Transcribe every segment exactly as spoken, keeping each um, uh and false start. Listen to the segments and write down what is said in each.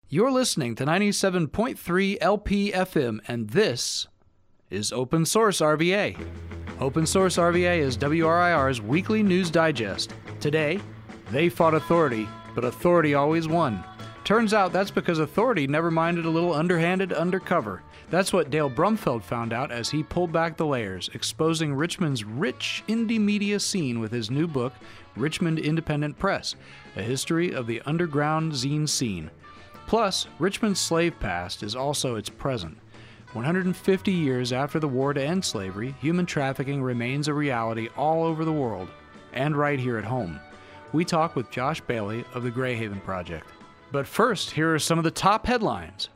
You're listening to ninety-seven point three L P F M, and this is Open Source R V A. Open Source R V A is W R I R's weekly news digest. Today, they fought authority, but authority always won. Turns out that's because authority never minded a little underhanded undercover. That's what Dale Brumfeld found out as he pulled back the layers, exposing Richmond's rich indie media scene with his new book, Richmond Independent Press, A History of the Underground Zine Scene. Plus, Richmond's slave past is also its present. one hundred fifty years after the war to end slavery, human trafficking remains a reality all over the world, and right here at home. We talk with Josh Bailey of the Greyhaven Project. But first, here are some of the top headlines.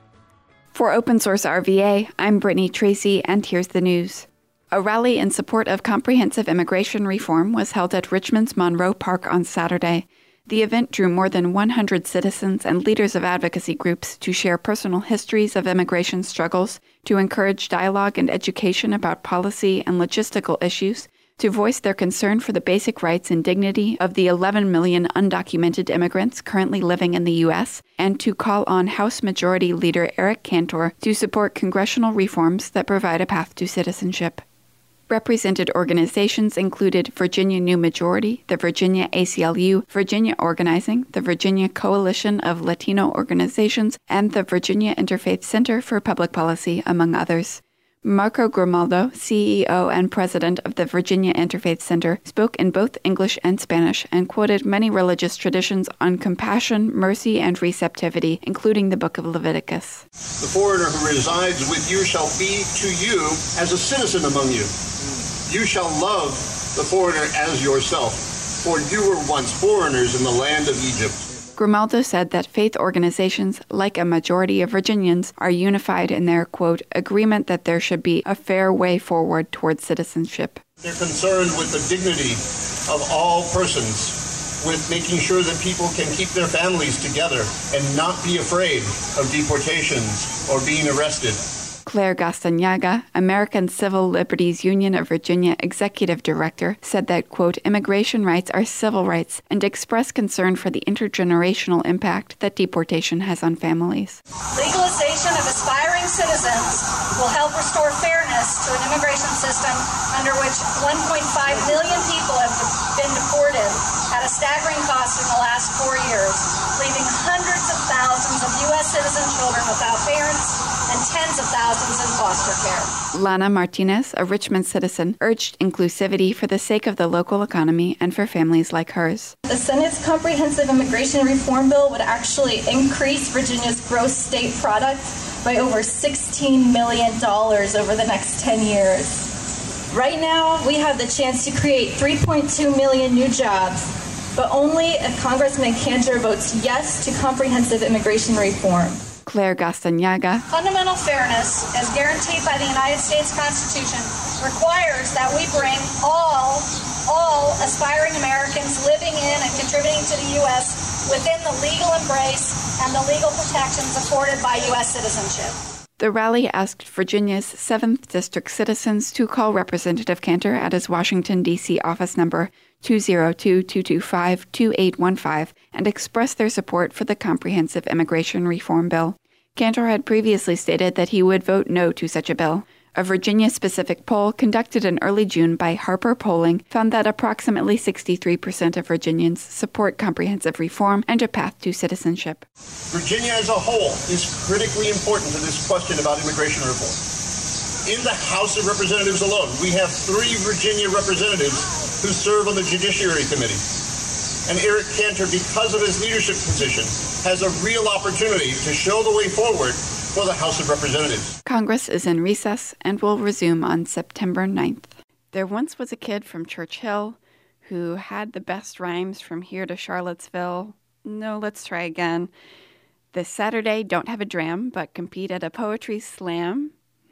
For Open Source R V A, I'm Brittany Tracy, and here's the news. A rally in support of comprehensive immigration reform was held at Richmond's Monroe Park on Saturday. The event drew more than one hundred citizens and leaders of advocacy groups to share personal histories of immigration struggles, to encourage dialogue and education about policy and logistical issues, to voice their concern for the basic rights and dignity of the eleven million undocumented immigrants currently living in the U S, and to call on House Majority Leader Eric Cantor to support congressional reforms that provide a path to citizenship. Represented organizations included Virginia New Majority, the Virginia A C L U, Virginia Organizing, the Virginia Coalition of Latino Organizations, and the Virginia Interfaith Center for Public Policy, among others. Marco Grimaldo, C E O and president of the Virginia Interfaith Center, spoke in both English and Spanish and quoted many religious traditions on compassion, mercy, and receptivity, including the Book of Leviticus. The foreigner who resides with you shall be to you as a citizen among you. You shall love the foreigner as yourself, for you were once foreigners in the land of Egypt. Grimaldo said that faith organizations, like a majority of Virginians, are unified in their, quote, agreement that there should be a fair way forward towards citizenship. They're concerned with the dignity of all persons, with making sure that people can keep their families together and not be afraid of deportations or being arrested. Claire Gastañaga, American Civil Liberties Union of Virginia executive director, said that, quote, immigration rights are civil rights and expressed concern for the intergenerational impact that deportation has on families. Legalization of aspiring citizens will help restore fairness to an immigration system under which one point five million people have been deported at a staggering cost in the last four years, leaving hundreds of thousands of U S citizen children without parents and tens of thousands in foster care. Lana Martinez, a Richmond citizen, urged inclusivity for the sake of the local economy and for families like hers. The Senate's comprehensive immigration reform bill would actually increase Virginia's gross state product by over sixteen million dollars over the next ten years. Right now, we have the chance to create three point two million new jobs, but only if Congressman Cantor votes yes to comprehensive immigration reform. Claire Gastañaga. Fundamental fairness, as guaranteed by the United States Constitution, requires that we bring all, all aspiring Americans living in and contributing to the U S within the legal embrace and the legal protections afforded by U S citizenship. The rally asked Virginia's seventh District citizens to call Representative Cantor at his Washington, D C office number two oh two, two two five, two eight one five and express their support for the comprehensive immigration reform bill. Cantor had previously stated that he would vote no to such a bill. A Virginia-specific poll conducted in early June by Harper Polling found that approximately sixty-three percent of Virginians support comprehensive reform and a path to citizenship. Virginia as a whole is critically important to this question about immigration reform. In the House of Representatives alone, we have three Virginia representatives who serve on the Judiciary Committee. And Eric Cantor, because of his leadership position, has a real opportunity to show the way forward for the House of Representatives. Congress is in recess and will resume on September ninth. There once was a kid from Church Hill who had the best rhymes from here to Charlottesville. No, let's try again. This Saturday, don't have a dram, but compete at a poetry slam.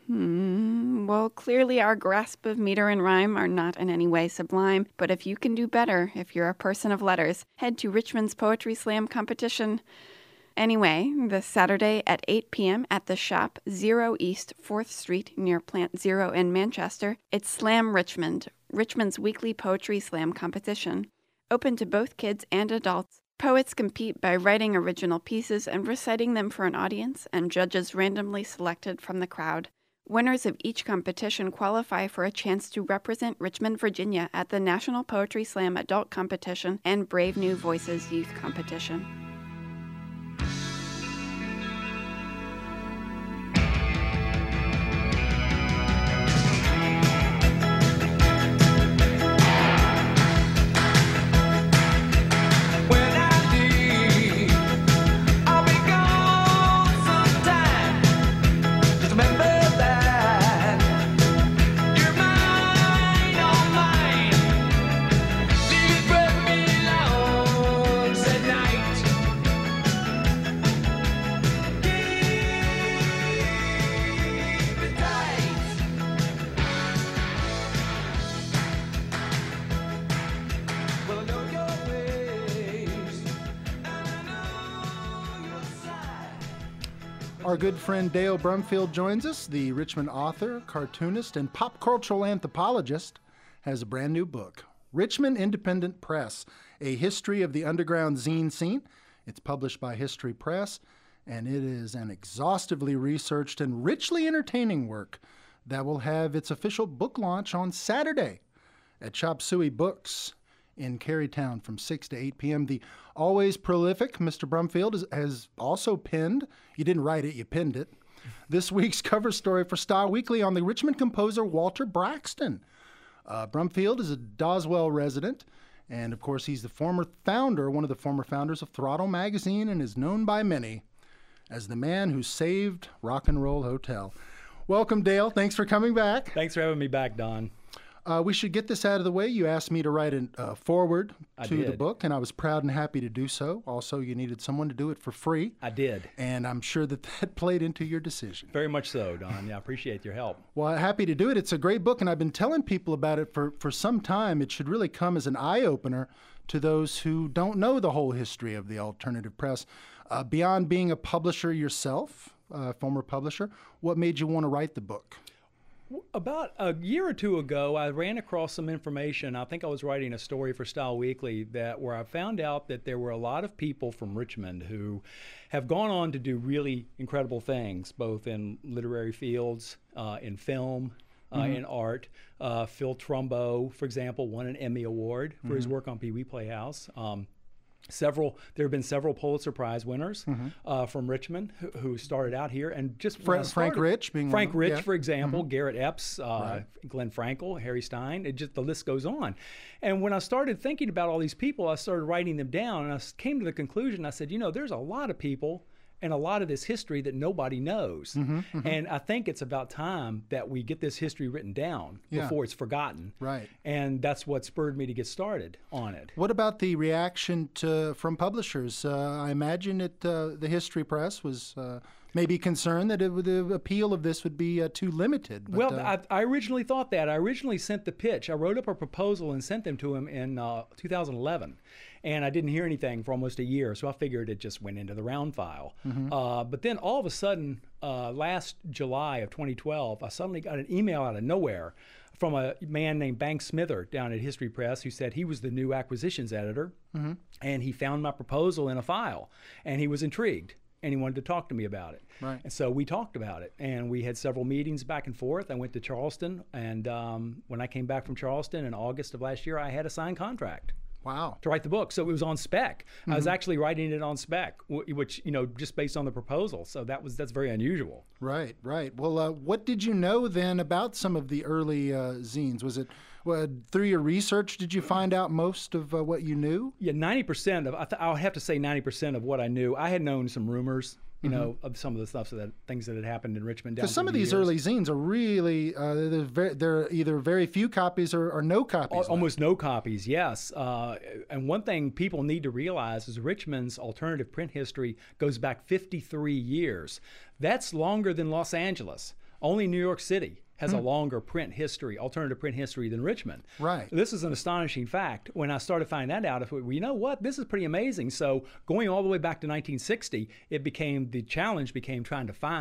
Hmm, well, clearly our grasp of meter and rhyme are not in any way sublime, but if you can do better, if you're a person of letters, head to Richmond's Poetry Slam competition. Anyway, this Saturday at eight p.m. at the Shop, Zero East fourth Street near Plant Zero in Manchester, it's Slam Richmond, Richmond's weekly poetry slam competition. Open to both kids and adults. Poets compete by writing original pieces and reciting them for an audience, and judges randomly selected from the crowd. Winners of each competition qualify for a chance to represent Richmond, Virginia at the National Poetry Slam Adult Competition and Brave New Voices Youth Competition. Our good friend Dale Brumfield joins us. The Richmond author, cartoonist, and pop cultural anthropologist has a brand new book, Richmond Independent Press, A History of the Underground Zine Scene. It's published by History Press, and it is an exhaustively researched and richly entertaining work that will have its official book launch on Saturday at Chop Suey Books in Carytown from six to eight p.m. The always prolific Mister Brumfield is, has also penned, you didn't write it, you penned it, this week's cover story for Style Weekly on the Richmond composer Walter Braxton. Uh, Brumfield is a Doswell resident, and of course he's the former founder, one of the former founders of Throttle Magazine, and is known by many as the man who saved Rock and Roll Hotel. Welcome, Dale. Thanks for coming back. Thanks for having me back, Don. Uh, we should get this out of the way. You asked me to write a uh, foreword to the book, and I was proud and happy to do so. Also, you needed someone to do it for free. I did. And I'm sure that that played into your decision. Very much so, Don. Yeah, I appreciate your help. Well, happy to do it. It's a great book, and I've been telling people about it for, for some time. It should really come as an eye-opener to those who don't know the whole history of the alternative press. Uh, beyond being a publisher yourself, a former publisher, what made you want to write the book? About a year or two ago, I ran across some information. I think I was writing a story for Style Weekly that where I found out that there were a lot of people from Richmond who have gone on to do really incredible things, both in literary fields, uh, in film, uh, mm-hmm. in art. Uh, Phil Trumbo, for example, won an Emmy Award for mm-hmm. his work on Pee Wee Playhouse. Um, Several, there have been several Pulitzer Prize winners mm-hmm. uh, from Richmond who, who started out here, and just Fra- started, Frank Rich being Frank one, Rich, yeah. for example, mm-hmm. Garrett Epps, uh, right. Glenn Frankel, Harry Stein. It just the list goes on. And when I started thinking about all these people, I started writing them down, and I came to the conclusion. I said, you know, there's a lot of people and a lot of this history that nobody knows. Mm-hmm, mm-hmm. And I think it's about time that we get this history written down yeah. before it's forgotten. Right. And that's what spurred me to get started on it. What about the reaction to, from publishers? Uh, I imagine it, uh, the History Press was uh, maybe concerned that it, the appeal of this would be uh, too limited. But, well, uh, I, I originally thought that. I originally sent the pitch. I wrote up a proposal and sent them to him in uh, two thousand eleven. And I didn't hear anything for almost a year, so I figured it just went into the round file. Mm-hmm. Uh, but then all of a sudden, uh, last July of twenty twelve, I suddenly got an email out of nowhere from a man named Bank Smither down at History Press who said he was the new acquisitions editor, mm-hmm. and he found my proposal in a file, and he was intrigued. And he wanted to talk to me about it. Right. And so we talked about it, and we had several meetings back and forth. I went to Charleston, and um, when I came back from Charleston in August of last year, I had a signed contract. Wow. To write the book. So it was on spec. Mm-hmm. I was actually writing it on spec, which, you know, just based on the proposal. So that was that's very unusual. Right, right. Well, uh, what did you know then about some of the early uh, zines? Was it well, through your research, did you find out most of uh, what you knew? Yeah, ninety percent of, I th- I'll have to say ninety percent of what I knew. I had known some rumors, you mm-hmm. know, of some of the stuff, so that things that had happened in Richmond. Because some of the these years. early zines are really, uh, they're, very, they're either very few copies or, or no copies. Almost no copies, yes. Uh, and one thing people need to realize is Richmond's alternative print history goes back fifty-three years. That's longer than Los Angeles. Only New York City has mm. a longer print history, alternative print history than Richmond. Right. This is an astonishing fact. When I started finding that out, I thought, well, you know what? This is pretty amazing. So going all the way back to nineteen sixty, it became, the challenge became trying to find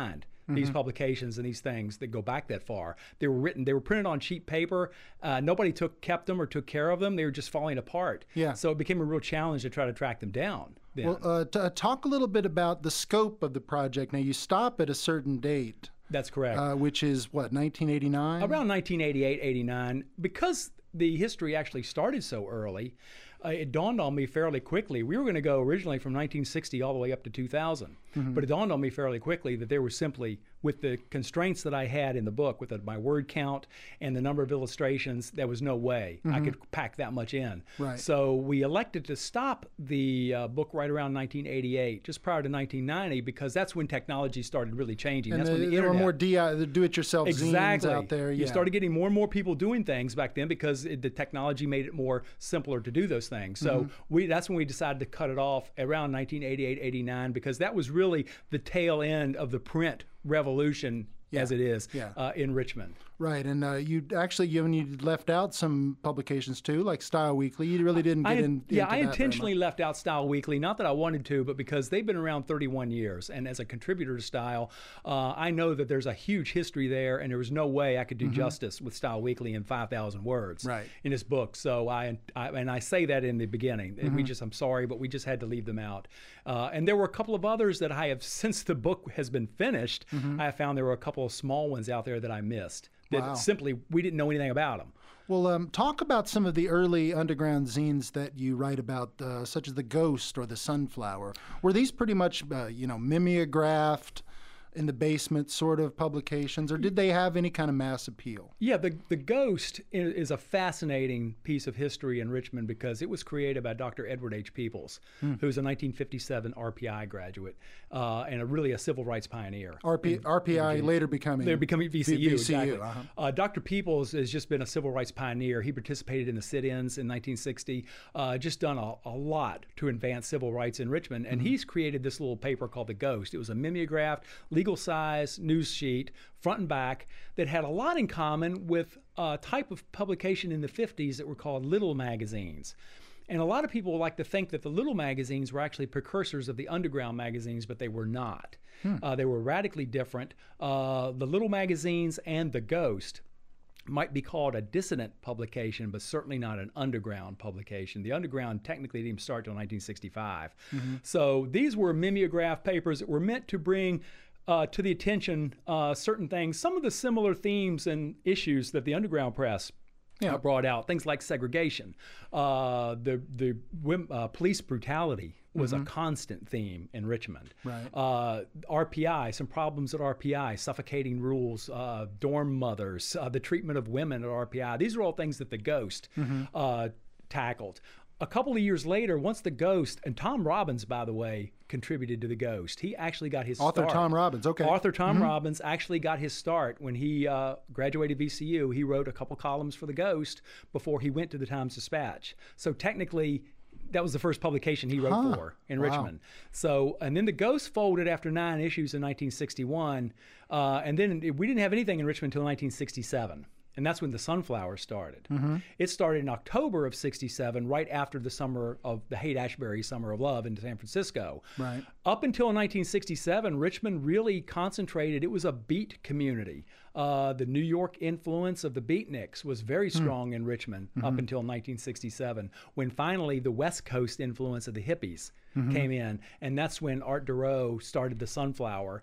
mm-hmm. these publications and these things that go back that far. They were written, they were printed on cheap paper. Uh, nobody took kept them or took care of them. They were just falling apart. Yeah. So it became a real challenge to try to track them down. Then. Well, uh, t- talk a little bit about the scope of the project. Now, you stop at a certain date. That's correct. Uh, which is, what, nineteen eighty-nine? Around nineteen eighty-eight, eighty-nine. Because the history actually started so early, uh, it dawned on me fairly quickly. We were going to go originally from nineteen sixty all the way up to two thousand. Mm-hmm. But it dawned on me fairly quickly that there was simply, with the constraints that I had in the book, with the, my word count and the number of illustrations, there was no way mm-hmm. I could pack that much in. Right. So we elected to stop the uh, book right around nineteen eighty-eight, just prior to nineteen ninety, because that's when technology started really changing. And that's the, when the there internet. were more D I, the do-it-yourself exactly. zines out there. Yeah. You started getting more and more people doing things back then because it, the technology made it more simpler to do those things. So mm-hmm. we that's when we decided to cut it off around nineteen eighty-eight, eighty-nine, because that was really the tail end of the print revolution yeah. as it is yeah. uh, in Richmond. Right, and uh, you actually, you, you left out some publications too, like Style Weekly. You really didn't get I, in. Yeah, into I that intentionally left out Style Weekly, not that I wanted to, but because they've been around thirty-one years, and as a contributor to Style, uh, I know that there's a huge history there, and there was no way I could do mm-hmm. justice with Style Weekly in five thousand words right. in this book. So I, I, and I say that in the beginning. Mm-hmm. We just, I'm sorry, but we just had to leave them out. Uh, and there were a couple of others that I have, since the book has been finished, mm-hmm. I have found there were a couple of small ones out there that I missed. That wow. simply we didn't know anything about them. Well, um, talk about some of the early underground zines that you write about, uh, such as The Ghost or The Sunflower. Were these pretty much, uh, you know, mimeographed, in the basement sort of publications, or did they have any kind of mass appeal? Yeah, the the Ghost is a fascinating piece of history in Richmond because it was created by Doctor Edward H. Peoples, hmm. who's a nineteen fifty-seven R P I graduate uh, and a, really a civil rights pioneer. R P, in, R P I in, later becoming... They're becoming V C U, V C U exactly. Uh-huh. Uh, Doctor Peoples has just been a civil rights pioneer. He participated in the sit-ins in nineteen sixty, uh, just done a, a lot to advance civil rights in Richmond, and mm-hmm. he's created this little paper called The Ghost. It was a mimeographed, legal size news sheet, front and back, that had a lot in common with a type of publication in the fifties that were called little magazines. And a lot of people like to think that the little magazines were actually precursors of the underground magazines, but they were not. Hmm. Uh, they were radically different. Uh, the little magazines and The Ghost might be called a dissident publication, but certainly not an underground publication. The underground technically didn't even start until nineteen sixty-five. Mm-hmm. So these were mimeographed papers that were meant to bring Uh, to the attention uh, certain things, some of the similar themes and issues that the underground press yeah. uh, brought out, things like segregation. Uh, the the uh, police brutality was mm-hmm. a constant theme in Richmond. Right. Uh, R P I, some problems at R P I, suffocating rules, uh, dorm mothers, uh, the treatment of women at R P I. These are all things that the Ghost mm-hmm. uh, tackled. A couple of years later, once The Ghost, and Tom Robbins, by the way, contributed to The Ghost. He actually got his Author start. Tom Robbins, okay. Author Tom mm-hmm. Robbins actually got his start when he uh, graduated V C U. He wrote a couple columns for The Ghost before he went to the Times-Dispatch. So technically, that was the first publication he wrote huh. for in wow. Richmond. So, and then The Ghost folded after nine issues in nineteen sixty-one, uh, and then we didn't have anything in Richmond until nineteen sixty-seven. And that's when The Sunflower started. Mm-hmm. It started in October of sixty-seven, right after the summer of the Haight-Ashbury Summer of Love in San Francisco. Right. Up until nineteen sixty-seven, Richmond really concentrated. It was a beat community. Uh, the New York influence of the beatniks was very strong mm. in Richmond mm-hmm. up until nineteen sixty-seven, when finally the West Coast influence of the hippies mm-hmm. came in. And that's when Art Durow started The Sunflower,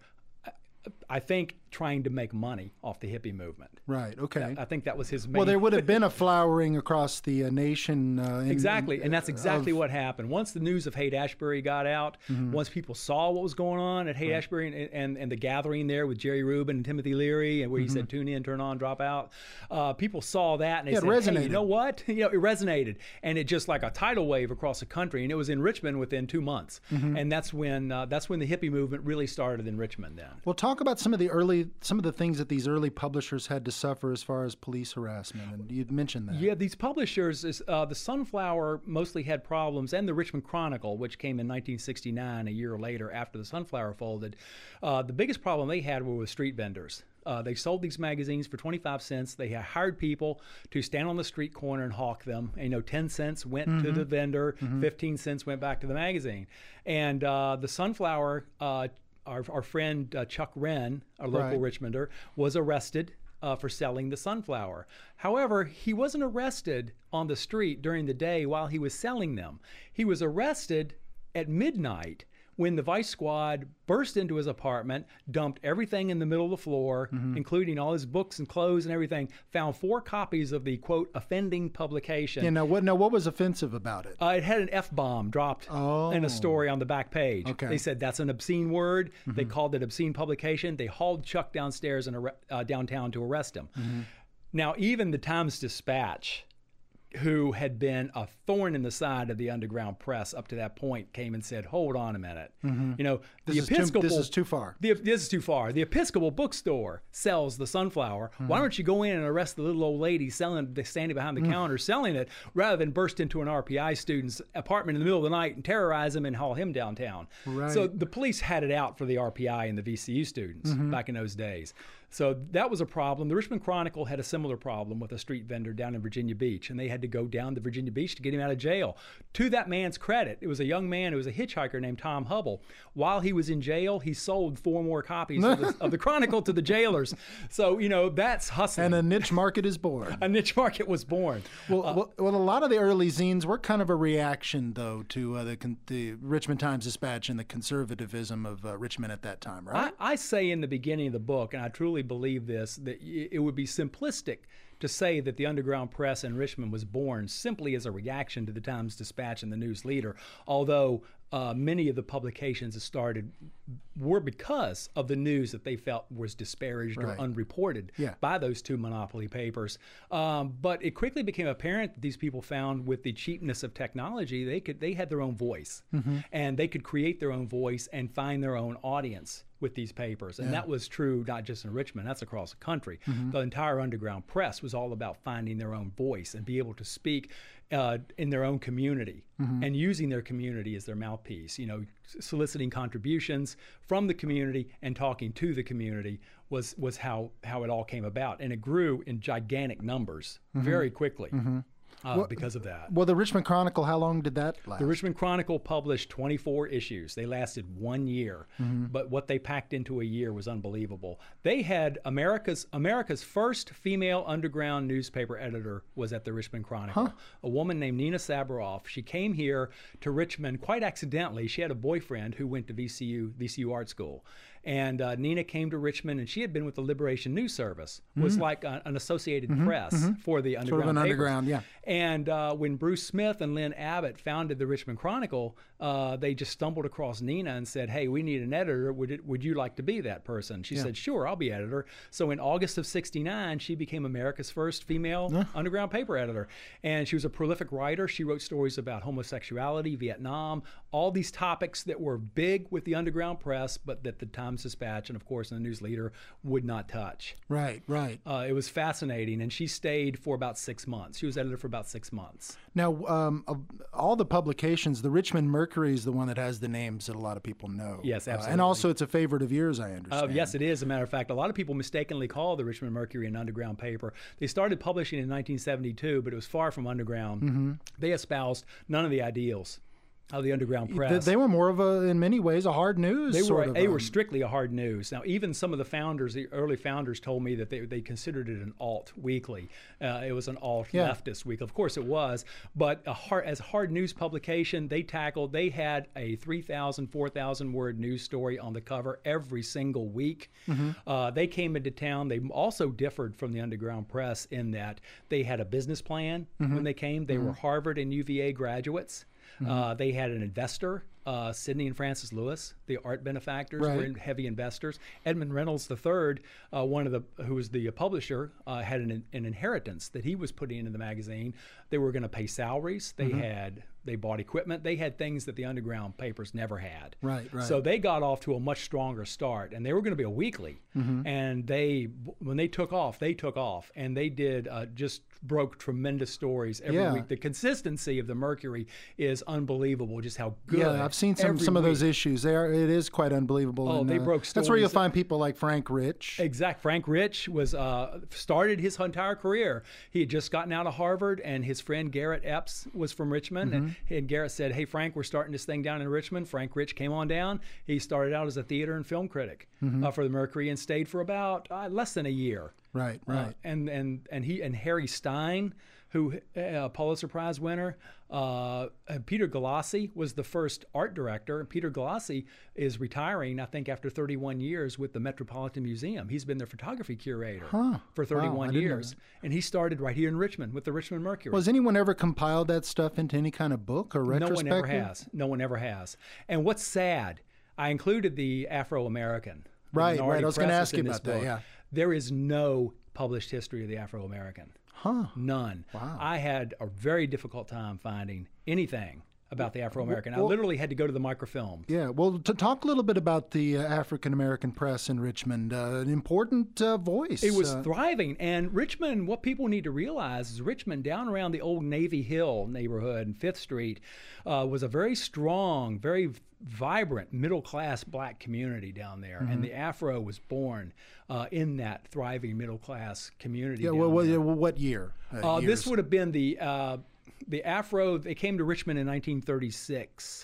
I think trying to make money off the hippie movement. Right, okay. I think that was his main... Well, there would have been a flowering across the uh, nation. Uh, in, exactly, and that's exactly of... what happened. Once the news of Haight-Ashbury got out, mm-hmm. once people saw what was going on at Haight-Ashbury right. and, and, and the gathering there with Jerry Rubin and Timothy Leary, and where mm-hmm. he said, tune in, turn on, drop out, uh, people saw that and they yeah, said, resonated. Hey, you know what? You know, it resonated. And it just like a tidal wave across the country, and it was in Richmond within two months. Mm-hmm. And that's when uh, that's when the hippie movement really started in Richmond then. Well, talk about some of the early, some of the things that these early publishers had to suffer as far as police harassment, and you'd mentioned that. Yeah, these publishers, is, uh, the Sunflower mostly had problems, and the Richmond Chronicle, which came in nineteen sixty-nine, a year later after the Sunflower folded. Uh, the biggest problem they had were with street vendors. Uh, they sold these magazines for twenty-five cents. They hired people to stand on the street corner and hawk them. And, you know, ten cents went mm-hmm. to the vendor, mm-hmm. fifteen cents went back to the magazine. And uh, the Sunflower uh, our, our friend uh, Chuck Wren, a local Right. Richmonder, was arrested uh, for selling the Sunflower. However, he wasn't arrested on the street during the day while he was selling them. He was arrested at midnight when the Vice Squad burst into his apartment, dumped everything in the middle of the floor, Mm-hmm. including all his books and clothes and everything, found four copies of the, quote, offending publication. Yeah, now what, now what was offensive about it? Uh, it had an F-bomb dropped Oh. in a story on the back page. Okay. They said that's an obscene word. They called it obscene publication. They hauled Chuck downstairs and arre- uh, downtown to arrest him. Now, even the Times-Dispatch, who had been a thorn in the side of the underground press up to that point, came and said, hold on a minute. You know, This the is too- Episcopal... this is too far. The, this is too far. The Episcopal bookstore sells the Sunflower. Why don't you go in and arrest the little old lady selling, standing behind the counter selling it, rather than burst into an R P I student's apartment in the middle of the night and terrorize him and haul him downtown? Right. So the police had it out for the R P I and the V C U students back in those days. So that was a problem. The Richmond Chronicle had a similar problem with a street vendor down in Virginia Beach, and they had to go down to Virginia Beach to get him out of jail. To that man's credit, it was a young man who was a hitchhiker named Tom Hubble. While he was in jail, he sold four more copies of the, of the Chronicle to the jailers. So, you know, that's hustling. And a niche market is born. a niche market was born. Well, well, well, a lot of the early zines were kind of a reaction, though, to uh, the, con- the Richmond Times-Dispatch and the conservatism of uh, Richmond at that time, right? I, I say in the beginning of the book, and I truly believe this, that y- it would be simplistic to say that the underground press in Richmond was born simply as a reaction to the Times-Dispatch and the News Leader, although uh, many of the publications that started were because of the news that they felt was disparaged Right. or unreported Yeah. by those two monopoly papers. Um, but it quickly became apparent that these people found with the cheapness of technology, they could they had their own voice, and they could create their own voice and find their own audience with these papers. And that was true not just in Richmond, that's across the country. The entire underground press was all about finding their own voice and be able to speak uh, in their own community and using their community as their mouthpiece, you know, soliciting contributions from the community and talking to the community was was how, how it all came about. And it grew in gigantic numbers very quickly uh, because of that. Well, the Richmond Chronicle, how long did that last? The Richmond Chronicle published twenty-four issues. They lasted one year, but what they packed into a year was unbelievable. They had America's America's first female underground newspaper editor was at the Richmond Chronicle, a woman named Nina Sabaroff. She came here to Richmond quite accidentally. She had a boyfriend who went to V C U V C U Art School. And uh, Nina came to Richmond, and she had been with the Liberation News Service, was like a, an Associated Press for the underground Sort of an papers. underground, yeah. And uh, when Bruce Smith and Lynn Abbott founded the Richmond Chronicle, uh, they just stumbled across Nina and said, hey, we need an editor. Would it, would you like to be that person? She said, sure, I'll be editor. So in August of sixty-nine, she became America's first female underground paper editor. And she was a prolific writer. She wrote stories about homosexuality, Vietnam, all these topics that were big with the underground press, but that the Times-Dispatch and, of course, the News Leader would not touch. Right, right. Uh, it was fascinating, and she stayed for about six months. She was editor for about six months. Now, um, of all the publications, the Richmond Mercury is the one that has the names that a lot of people know. Yes, Uh, absolutely. and also, it's a favorite of yours, I Uh, understand. yes, it is. As a matter of fact, a lot of people mistakenly call the Richmond Mercury an underground paper. They started publishing in nineteen seventy-two, but it was far from underground. Mm-hmm. They espoused none of the ideals of the underground press. Th- They were more of a, in many ways, a hard news They sort were of. they were um, strictly a hard news. Now, even some of the founders, the early founders, told me that they they considered it an alt weekly. Uh, it was an alt Yeah. leftist weekly. Of course, it was, but a hard, as a hard news publication, they tackled. They had a three thousand, four thousand word news story on the cover every single week. Mm-hmm. Uh, they came into town. They also differed from the underground press in that they had a business plan Mm-hmm. when they came. They were Harvard and U V A graduates. Uh, they had an investor, uh, Sidney and Francis Lewis, the art benefactors, Right. were in- heavy investors. Edmund Reynolds the third, uh, one of the who was the publisher, uh, had an, an inheritance that he was putting into the magazine. They were going to pay salaries. They had they bought equipment. They had things that the underground papers never had. Right, right. So they got off to a much stronger start, and they were going to be a weekly. And they, when they took off, they took off, and they did uh, just broke tremendous stories every Yeah. week. The consistency of the Mercury is unbelievable, just how good. Yeah, I've seen some, every some of those week. issues. They are, it is quite unbelievable. Oh, and, they uh, broke That's where you'll stories. find people like Frank Rich. Exact. Frank Rich was uh, started his entire career. He had just gotten out of Harvard, and his friend Garrett Epps was from Richmond. Mm-hmm. And, and Garrett said, "Hey, Frank, we're starting this thing down in Richmond." Frank Rich came on down. He started out as a theater and film critic Mm-hmm. uh, for the Mercury and stayed for about uh, less than a year. Right, Uh, right. and and and he and Harry Stein, who uh, Pulitzer Prize winner, uh, and Peter Galassi was the first art director. Peter Galassi is retiring, I think, after thirty-one years with the Metropolitan Museum. He's been their photography curator Huh. for Wow, thirty-one I didn't know years, and he started right here in Richmond with the Richmond Mercury. Well, has anyone ever compiled that stuff into any kind of book or No retrospective? one ever has. No one ever has. And what's sad, I included the Afro-American. the Right, minority right. I was gonna press ask you in this about that, book. yeah. There is no published history of the Afro-American. Huh. None. Wow. I had a very difficult time finding anything about the Afro-American. Well- I literally had to go to the microfilm. Yeah, well, to talk a little bit about the uh, African American press in Richmond, uh, an important uh, voice. It was uh, thriving. And Richmond, what people need to realize is Richmond, down around the old Navy Hill neighborhood and Fifth Street, uh, was a very strong, very vibrant middle-class black community down there. Mm-hmm. And the Afro was born uh, in that thriving middle-class community. yeah, down well, well, there. yeah, well, what year? Uh, this years? would have been the uh, the Afro. They came to Richmond in nineteen thirty-six,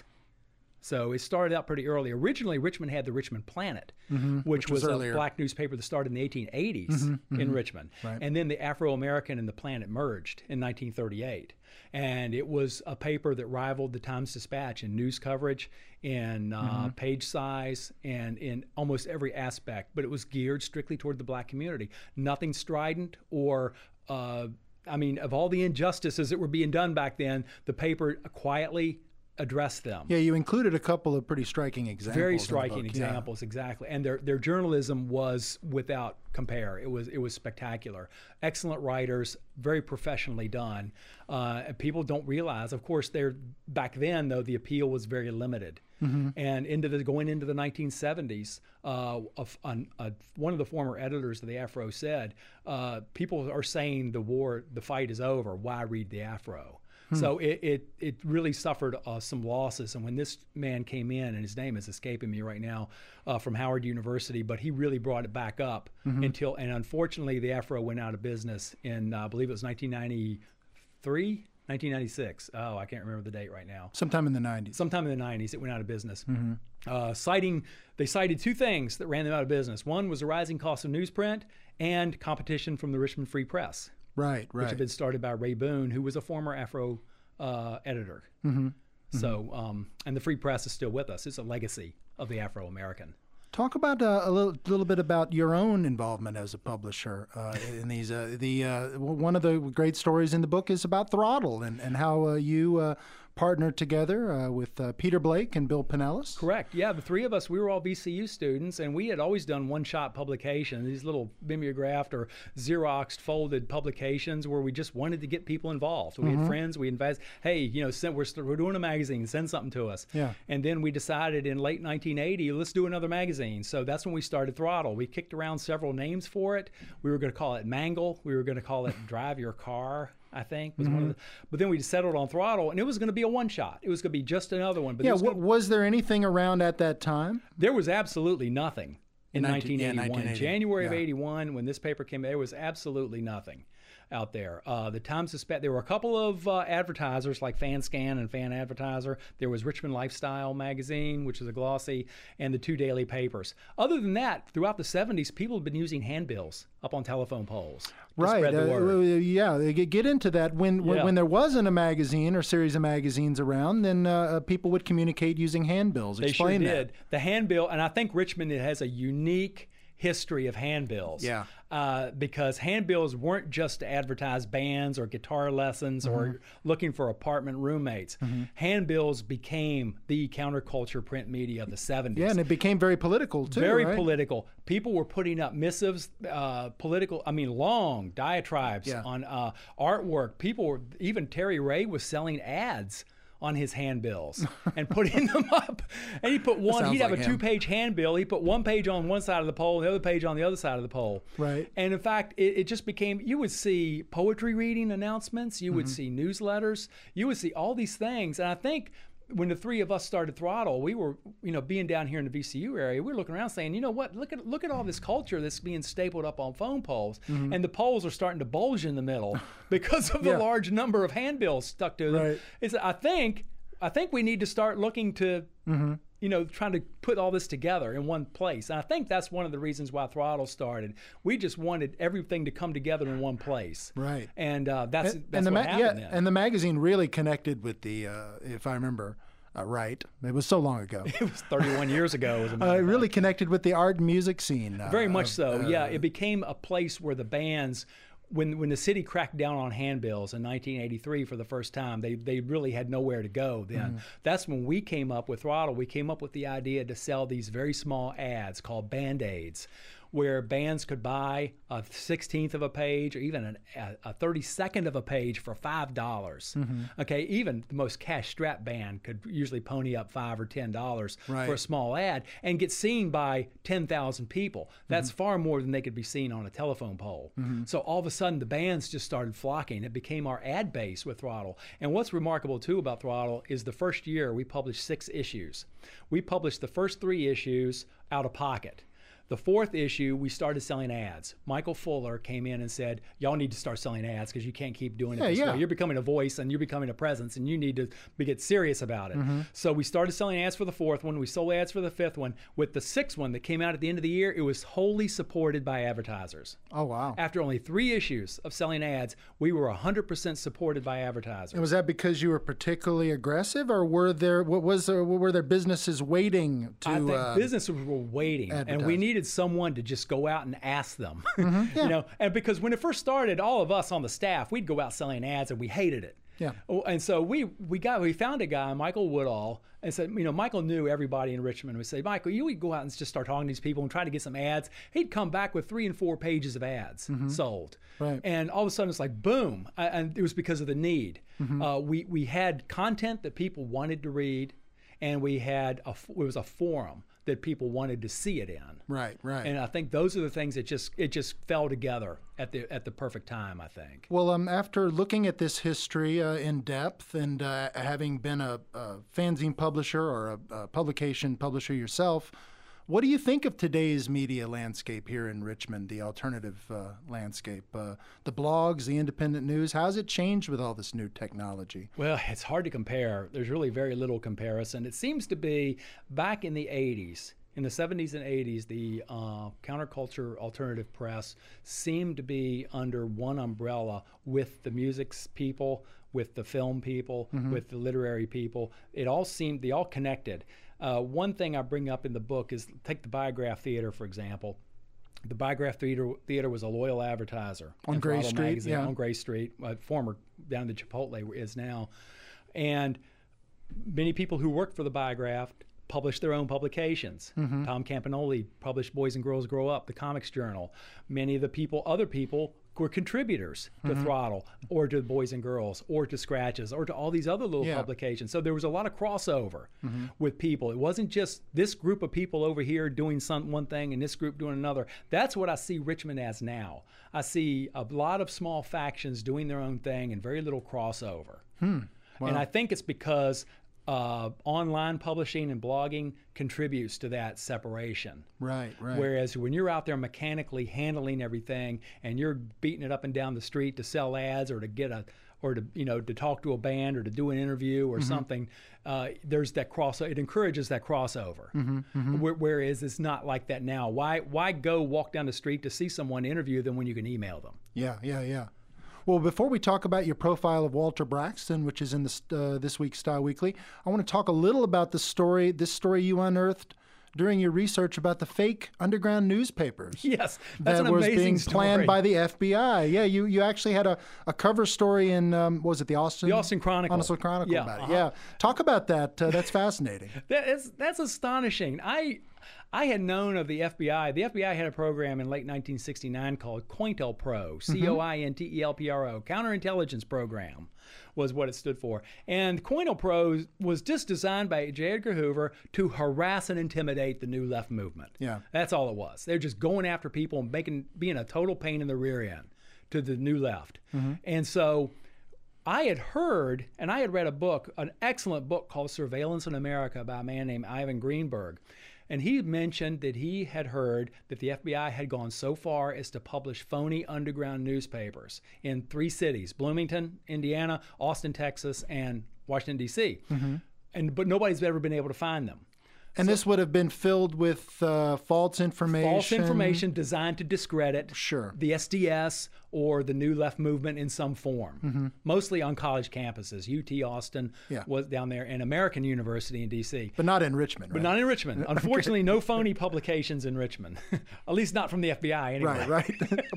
so it started out pretty early. Originally, Richmond had the Richmond Planet, Mm-hmm. which, which was was, earlier. a black newspaper that started in the eighteen eighties in Richmond, Right. and then the Afro-American and the Planet merged in nineteen thirty-eight, and it was a paper that rivaled the Times-Dispatch in news coverage, in uh, Mm-hmm. page size, and in almost every aspect. But it was geared strictly toward the black community. Nothing strident or uh, I mean, of all the injustices that were being done back then, the paper quietly addressed them. Yeah, you included a couple of pretty striking examples. Very in the striking book, yeah. examples, exactly. And their their journalism was without compare. It was it was spectacular. Excellent writers, very professionally done. Uh, and people don't realize, of course, they're back then though the appeal was very limited. Mm-hmm. And into the going into the nineteen seventies, uh, a, a, a, one of the former editors of the Afro said, uh, "People are saying the war, the fight is over. Why read the Afro?" So it, it it really suffered uh, some losses. And when this man came in, and his name is escaping me right now, uh, from Howard University, but he really brought it back up until, and unfortunately, the Afro went out of business in, uh, I believe it was nineteen ninety-three, nineteen ninety-six. Oh, I can't remember the date right now. Sometime in the nineties. Sometime in the nineties, it went out of business. Uh, citing, they cited two things that ran them out of business. One was the rising cost of newsprint and competition from the Richmond Free Press, Right, which right. had been started by Ray Boone, who was a former Afro uh, editor. Mm-hmm. So, um, and the Free Press is still with us. It's a legacy of the Afro-American. Talk about uh, a little, little bit about your own involvement as a publisher uh, in these. Uh, the uh, w- one of the great stories in the book is about Throttle and and how uh, you uh, partnered together uh, with uh, Peter Blake and Bill Pinellas. Correct. Yeah, the three of us, we were all V C U students, and we had always done one-shot publication, these little mimeographed or Xeroxed folded publications where we just wanted to get people involved. We had friends, we invited, hey, you know, send, we're, we're doing a magazine, send something to us. Yeah. And then we decided in late nineteen eighty, let's do another magazine. So that's when we started Throttle. We kicked around several names for it. We were going to call it Mangle. We were going to call it Drive Your Car, I think, was one of the, but then we settled on Throttle, and it was going to be a one shot. It was going to be just another one. But Yeah, there was w- gonna- was there anything around at that time? there was absolutely nothing in, In nineteen- yeah, nineteen eighty-one. nineteen eighty, January of yeah. eighty-one, when this paper came, there was absolutely nothing out there. Uh, the Times Dispatch, there were a couple of uh, advertisers like FanScan and Fan Advertiser. There was Richmond Lifestyle magazine, which is a glossy, and the two daily papers. Other than that, throughout the seventies, people had been using handbills up on telephone poles to Right. spread the uh, word. uh, yeah. g- Get into that. When when, Yeah. when there wasn't a magazine or series of magazines around, then uh, uh, people would communicate using handbills. They Explain sure that. did. The handbill, and I think Richmond has a unique history of handbills. Yeah. Uh, because handbills weren't just to advertise bands or guitar lessons or looking for apartment roommates. Handbills became the counterculture print media of the seventies. Yeah, and it became very political too. Very right? political. People were putting up missives, uh, political, I mean, long diatribes Yeah. on uh, artwork. People were, even Terry Ray was selling ads on his handbills and putting them up. And he put one, he'd have like a him. two-page handbill. He put one page on one side of the pole, the other page on the other side of the pole. Right. And in fact, it, it just became, you would see poetry reading announcements, you would Mm-hmm. see newsletters, you would see all these things. And I think when the three of us started Throttle, we were, you know, being down here in the V C U area, we were looking around saying, you know what, look at look at all this culture that's being stapled up on phone poles. Mm-hmm. And the poles are starting to bulge in the middle because of the Yeah. large number of handbills stuck to them. Right. It's, I think I think we need to start looking to, Mm-hmm. you know, trying to put all this together in one place. And I think that's one of the reasons why Throttle started. We just wanted everything to come together in one place. Right. And uh, that's, And, that's and the what ma- happened yeah, then. and the magazine really connected with the, uh, if I remember uh, right, it was so long ago. It was thirty-one years ago. As a Uh, matter it of fact. really connected with the art and music scene. Uh, Very much of, so. uh, yeah, it became a place where the bands, when when the city cracked down on handbills in nineteen eighty-three for the first time, they they really had nowhere to go then. Mm-hmm. That's when we came up with Throttle. We came up with the idea to sell these very small ads called Band-Aids, where bands could buy a sixteenth of a page or even an, a, a thirty-second of a page for five dollars. Mm-hmm. Okay, even the most cash-strapped band could usually pony up five or ten dollars Right. for a small ad and get seen by ten thousand people. That's Mm-hmm. far more than they could be seen on a telephone pole. So all of a sudden, the bands just started flocking. It became our ad base with Throttle. And what's remarkable, too, about Throttle is the first year we published six issues. We published the first three issues out of pocket. The fourth issue, we started selling ads. Michael Fuller came in and said, y'all need to start selling ads because you can't keep doing it Yeah, this yeah. way. You're becoming a voice and you're becoming a presence and you need to be, get serious about it. Mm-hmm. So we started selling ads for the fourth one. We sold ads for the fifth one. With the sixth one that came out at the end of the year, it was wholly supported by advertisers. Oh, wow. After only three issues of selling ads, we were one hundred percent supported by advertisers. And was that because you were particularly aggressive, or were there what was there, were there businesses waiting to? I think uh, businesses were waiting, and advertise. we needed someone to just go out and ask them. Mm-hmm. You know, and because when it first started, all of us on the staff, we'd go out selling ads, and we hated it. Yeah. Oh, and so we we got we found a guy, Michael Woodall, and said, you know, Michael knew everybody in Richmond. We said, Michael, you would go out and just start talking to these people and try to get some ads. He'd come back with three and four pages of ads sold. Right. And all of a sudden, it's like boom, I, and it was because of the need. Uh, we we had content that people wanted to read, and we had a it was a forum that people wanted to see it in. Right, right. And I think those are the things that just it just fell together at the at the perfect time, I think. Well, um, after looking at this history uh, in depth and uh, having been a, a fanzine publisher or a, a publication publisher yourself, what do you think of today's media landscape here in Richmond, the alternative uh, landscape, uh, the blogs, the independent news? How's it changed with all this new technology? Well, it's hard to compare. There's really very little comparison. It seems to be back in the eighties, in the seventies and eighties, the uh, counterculture alternative press seemed to be under one umbrella with the music people, with the film people, Mm-hmm. with the literary people. It all seemed, they all connected. Uh, one thing I bring up in the book is take the Biograph Theater, for example. The Biograph Theater, Theater was a loyal advertiser. On in Gray Throttle Street, Magazine, yeah. On Gray Street, uh, former down the Chipotle is now. And many people who worked for the Biograph published their own publications. Mm-hmm. Tom Campanoli published Boys and Girls Grow Up, the Comics Journal. Many of the people, other people, were contributors to Mm-hmm. Throttle or to Boys and Girls or to Scratches or to all these other little Yeah. publications. So there was a lot of crossover with people. It wasn't just this group of people over here doing some one thing and this group doing another. That's what I see Richmond as now. I see a lot of small factions doing their own thing and very little crossover. And I think it's because uh, online publishing and blogging contributes to that separation. Right, right. Whereas when you're out there mechanically handling everything and you're beating it up and down the street to sell ads or to get a or to you know to talk to a band or to do an interview or something, uh, there's that cross. It encourages that crossover. Where, whereas it's not like that now. Why why go walk down the street to see someone interview them when you can email them? Yeah, yeah, yeah. Well, before we talk about your profile of Walter Braxton, which is in this, uh, this week's Style Weekly, I want to talk a little about the story, this story you unearthed during your research about the fake underground newspapers. Yes, that's that an was amazing being story. planned by the F B I. Yeah, you, you actually had a, a cover story in, um, what was it, the Austin? The Austin Chronicle. Austin Chronicle Yeah, about it. uh-huh. Yeah. Talk about that. Uh, that's fascinating. That is, that's astonishing. I I had known of the F B I. The F B I had a program in late nineteen sixty-nine called COINTELPRO, C O I N T E L P R O, Counterintelligence Program was what it stood for. And COINTELPRO was just designed by J. Edgar Hoover to harass and intimidate the New Left movement. Yeah. That's all it was. They're just going after people and making being a total pain in the rear end to the New Left. Mm-hmm. And so I had heard, and I had read a book, an excellent book called Surveillance in America by a man named Ivan Greenberg. And he mentioned that he had heard that the F B I had gone so far as to publish phony underground newspapers in three cities, Bloomington, Indiana, Austin, Texas, and Washington, D C Mm-hmm. And but nobody's ever been able to find them. And so, this would have been filled with uh, false information. False information designed to discredit sure. the S D S or the New Left movement in some form, mm-hmm. mostly on college campuses. U T Austin yeah. was down there, and American University in D C But not in Richmond, right? But not in Richmond. Unfortunately, no phony publications in Richmond, at least not from the F B I anyway. Right,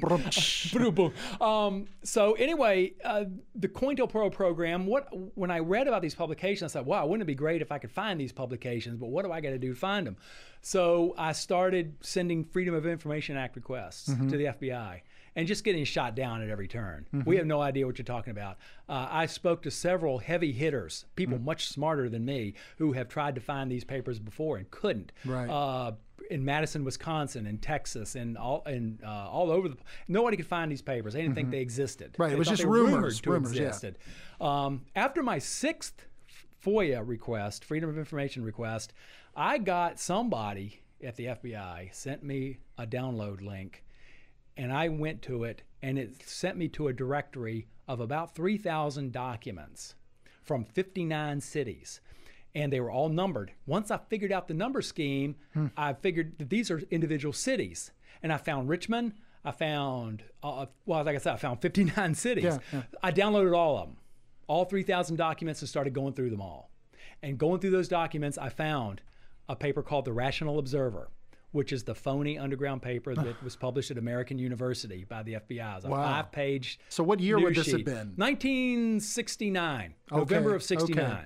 right. um, so anyway, uh, the COINTELPRO program, what, when I read about these publications, I thought, wow, wouldn't it be great if I could find these publications, but what do I got to do to find them? So I started sending Freedom of Information Act requests mm-hmm. to the F B I and just getting shot down at every turn. Mm-hmm. We have no idea what you're talking about. Uh, I spoke to several heavy hitters, people mm-hmm. much smarter than me, who have tried to find these papers before and couldn't. Right. Uh, in Madison, Wisconsin, in Texas, and all and uh, all over the nobody could find these papers. They didn't mm-hmm. think they existed. Right. They it was just they were rumors. To rumors. existed. Yeah. Um, after my sixth FOIA request, Freedom of Information request, I got somebody at the F B I sent me a download link, and I went to it, and it sent me to a directory of about three thousand documents from fifty-nine cities. And they were all numbered. Once I figured out the number scheme, hmm. I figured that these are individual cities. And I found Richmond. I found, uh, well, like I said, I found fifty-nine cities. Yeah, yeah. I downloaded all of them, all three thousand documents, and started going through them all. And going through those documents, I found a paper called The Rational Observer, which is the phony underground paper that was published at American University by the F B I. It was a wow. five-page So what year would this sheet. have been? nineteen sixty-nine, okay. November of sixty-nine. Okay.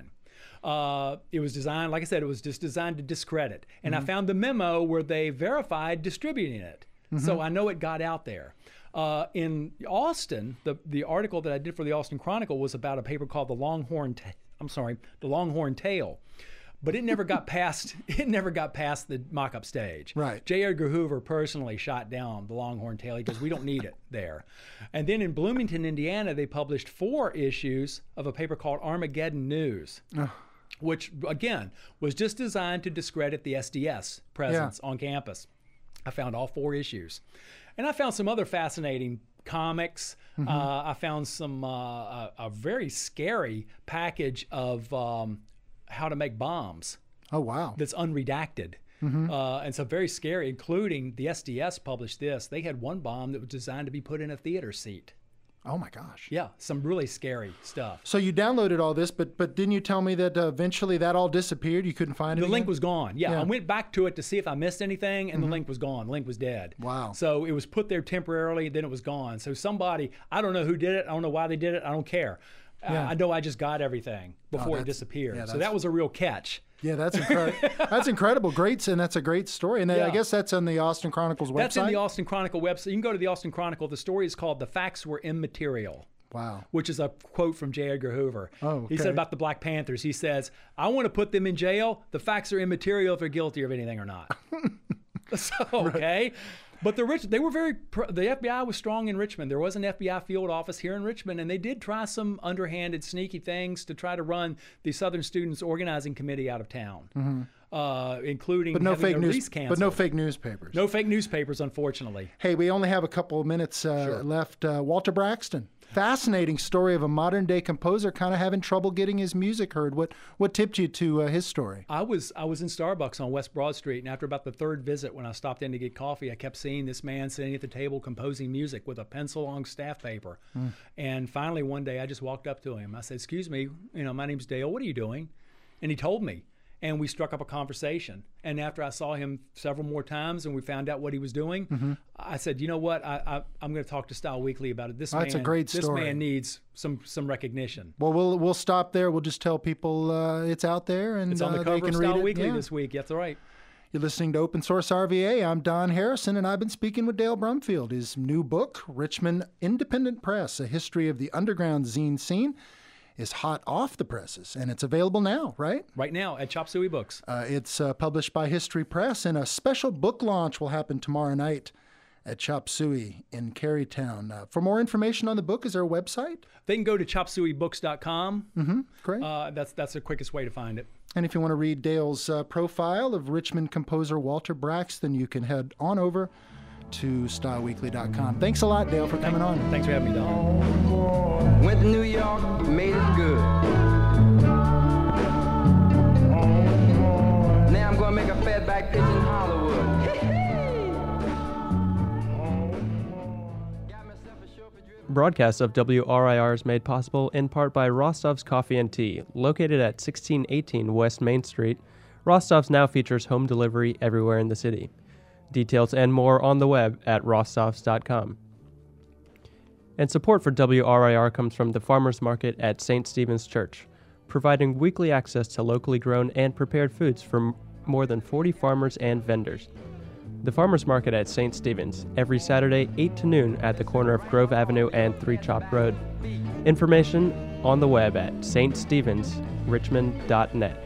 Uh, it was designed, like I said, it was just designed to discredit. And mm-hmm. I found the memo where they verified distributing it. Mm-hmm. So I know it got out there. Uh, in Austin, the, the article that I did for the Austin Chronicle was about a paper called The Longhorn, Ta- I'm sorry, The Longhorn Tale. But it never got past it never got past the mock-up stage. Right. J. Edgar Hoover personally shot down the Longhorn Tale because we don't need it there. And then in Bloomington, Indiana, they published four issues of a paper called Armageddon News. Uh. Which, again, was just designed to discredit the S D S presence yeah. on campus. I found all four issues. And I found some other fascinating comics. Mm-hmm. Uh, I found some uh, a, a very scary package of um, how to make bombs. Oh, wow. That's unredacted. Mm-hmm. Uh, and so very scary, including the S D S published this. They had one bomb that was designed to be put in a theater seat. Oh my gosh. Yeah, some really scary stuff. So you downloaded all this, but but didn't you tell me that uh, eventually that all disappeared? You couldn't find it The again? link was gone. Yeah, Yeah. I went back to it to see if I missed anything, and Mhm. the link was gone. The link was dead. Wow. So it was put there temporarily, then it was gone. So somebody, I don't know who did it. I don't know why they did it. I don't care. Yeah. Uh, I know I just got everything before it that's- disappeared. yeah, so that's- that was a real catch. Yeah, that's incredible. That's incredible. Great, and that's a great story. And then I Yeah. guess that's on the Austin Chronicle's website. That's in the Austin Chronicle website. You can go to the Austin Chronicle. The story is called "The Facts Were Immaterial." Wow. Which is a quote from J. Edgar Hoover. Oh, He said okay. about the Black Panthers, he says, I want to put them in jail. The facts are immaterial if they're guilty of anything or not. So, okay. But the rich, they were very, pr- the F B I was strong in Richmond. There was an F B I field office here in Richmond, and they did try some underhanded, sneaky things to try to run the Southern Students Organizing Committee out of town, mm-hmm. uh, including But no having fake their news. lease canceled. But no fake newspapers. No fake newspapers, unfortunately. Hey, we only have a couple of minutes uh, Sure. left. Uh, Walter Braxton. Fascinating story of a modern day composer kind of having trouble getting his music heard. What what tipped you to uh, his story? I was I was in Starbucks on West Broad Street, and after about the third visit, when I stopped in to get coffee, I kept seeing this man sitting at the table composing music with a pencil on staff paper. Mm. And finally, one day, I just walked up to him. I said, "Excuse me, you know, my name's Dale. What are you doing?" And he told me. And we struck up a conversation. And after I saw him several more times and we found out what he was doing, mm-hmm. I said, you know what? I, I, I'm going to talk to Style Weekly about it. This oh, man, that's a great this story. man needs some some recognition. Well, we'll we'll stop there. We'll just tell people uh, it's out there and It's on the uh, cover they can of read Style it. Weekly Yeah. this week. That's right. You're listening to Open Source R V A. I'm Don Harrison, and I've been speaking with Dale Brumfield. His new book, Richmond Independent Press, A History of the Underground Zine Scene, is hot off the presses, and it's available now, right? Right now at Chop Suey Books. Uh, it's uh, published by History Press, and a special book launch will happen tomorrow night at Chop Suey in Carytown. Uh, for more information on the book, is there a website? They can go to chop suey books dot com. Mm-hmm, great. Uh, that's, that's the quickest way to find it. And if you want to read Dale's uh, profile of Richmond composer Walter Braxton, you can head on over to style weekly dot com. Thanks a lot, Dale, for coming on. Thanks for having me, Don. Went to New York, made it good. Now I'm going to make a fatback pitch in Hollywood. Broadcasts of W R I R is made possible in part by Rostov's Coffee and Tea. Located at sixteen eighteen West Main Street, Rostov's now features home delivery everywhere in the city. Details and more on the web at rostovs dot com. And support for W R I R comes from the Farmers Market at Saint Stephen's Church, providing weekly access to locally grown and prepared foods from more than forty farmers and vendors. The Farmers Market at Saint Stephen's, every Saturday, eight to noon at the corner of Grove Avenue and Three Chop Road. Information on the web at s t stephens richmond dot net.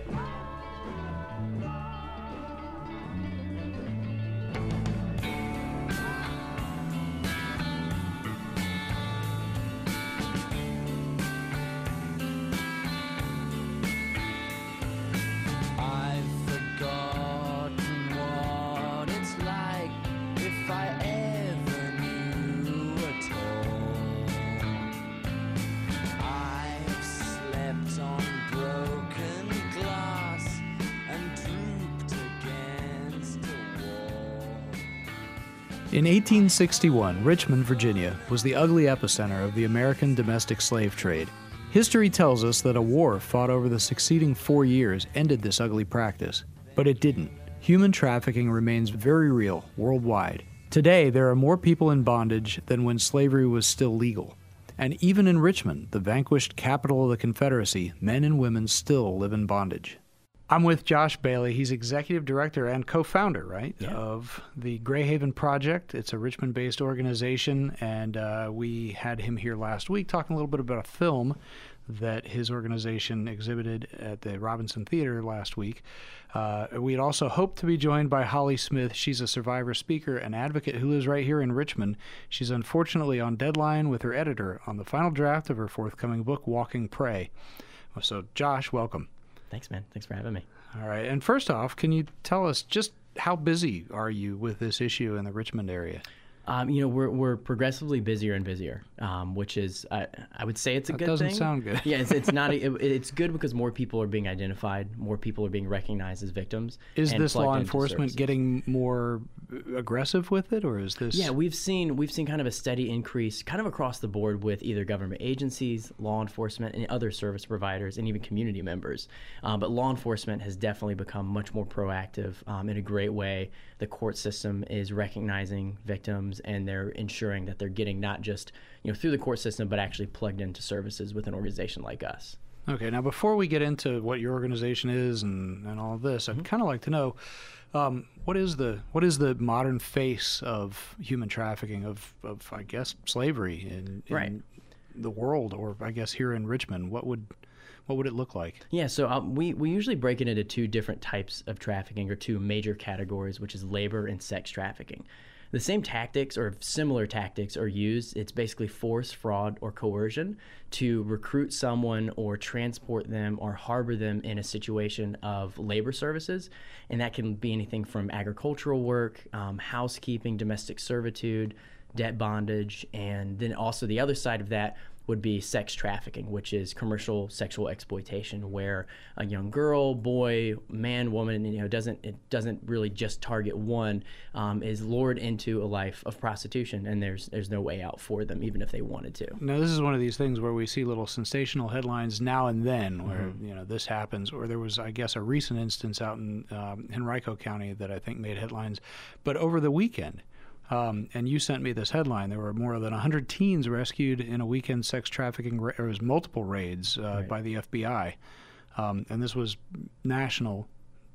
In eighteen sixty-one, Richmond, Virginia, was the ugly epicenter of the American domestic slave trade. History tells us that a war fought over the succeeding four years ended this ugly practice. But it didn't. Human trafficking remains very real worldwide. Today, there are more people in bondage than when slavery was still legal. And even in Richmond, the vanquished capital of the Confederacy, men and women still live in bondage. I'm with Josh Bailey. He's executive director and co-founder, right, yeah. of the Greyhaven Project. It's a Richmond-based organization, and uh, we had him here last week talking a little bit about a film that his organization exhibited at the Robinson Theater last week. Uh, we had also hoped to be joined by Holly Smith. She's a survivor speaker and advocate who lives right here in Richmond. She's unfortunately on deadline with her editor on the final draft of her forthcoming book, Walking Prey. So, Josh, welcome. Thanks, man. Thanks for having me. All right. And first off, can you tell us just how busy are you with this issue in the Richmond area? Um, you know, we're we're progressively busier and busier, um, which is uh, I would say it's a that good thing. That doesn't sound good. Yeah, it's it's not. A, it, it's good because more people are being identified, more people are being recognized as victims. Is this law enforcement getting more aggressive with it, or is this? Yeah, we've seen we've seen kind of a steady increase, kind of across the board with either government agencies, law enforcement, and other service providers, and even community members. Um, but law enforcement has definitely become much more proactive um, in a great way. The court system is recognizing victims, and they're ensuring that they're getting not just, you know, through the court system, but actually plugged into services with an organization like us. Okay, now before we get into what your organization is and, and all of this, I'd mm-hmm. kind of like to know um, what is the what is the modern face of human trafficking, of, of I guess, slavery in, in right. the world, or I guess here in Richmond? What would What would it look like? Yeah, so um, we, we usually break it into two different types of trafficking, or two major categories, which is labor and sex trafficking. The same tactics or similar tactics are used. It's basically force, fraud, or coercion to recruit someone or transport them or harbor them in a situation of labor services. And that can be anything from agricultural work, um, housekeeping, domestic servitude, debt bondage, and then also the other side of that would be sex trafficking, which is commercial sexual exploitation, where a young girl, boy, man, woman, you know, doesn't it doesn't really just target one, um, is lured into a life of prostitution, and there's there's no way out for them, even if they wanted to. Now, this is one of these things where we see little sensational headlines now and then, where mm-hmm. you know this happens, or there was, I guess, a recent instance out in um, Henrico County that I think made headlines, but over the weekend. Um, and you sent me this headline. There were more than one hundred teens rescued in a weekend sex trafficking, ra- or it was multiple raids uh, right. by the F B I. Um, and this was national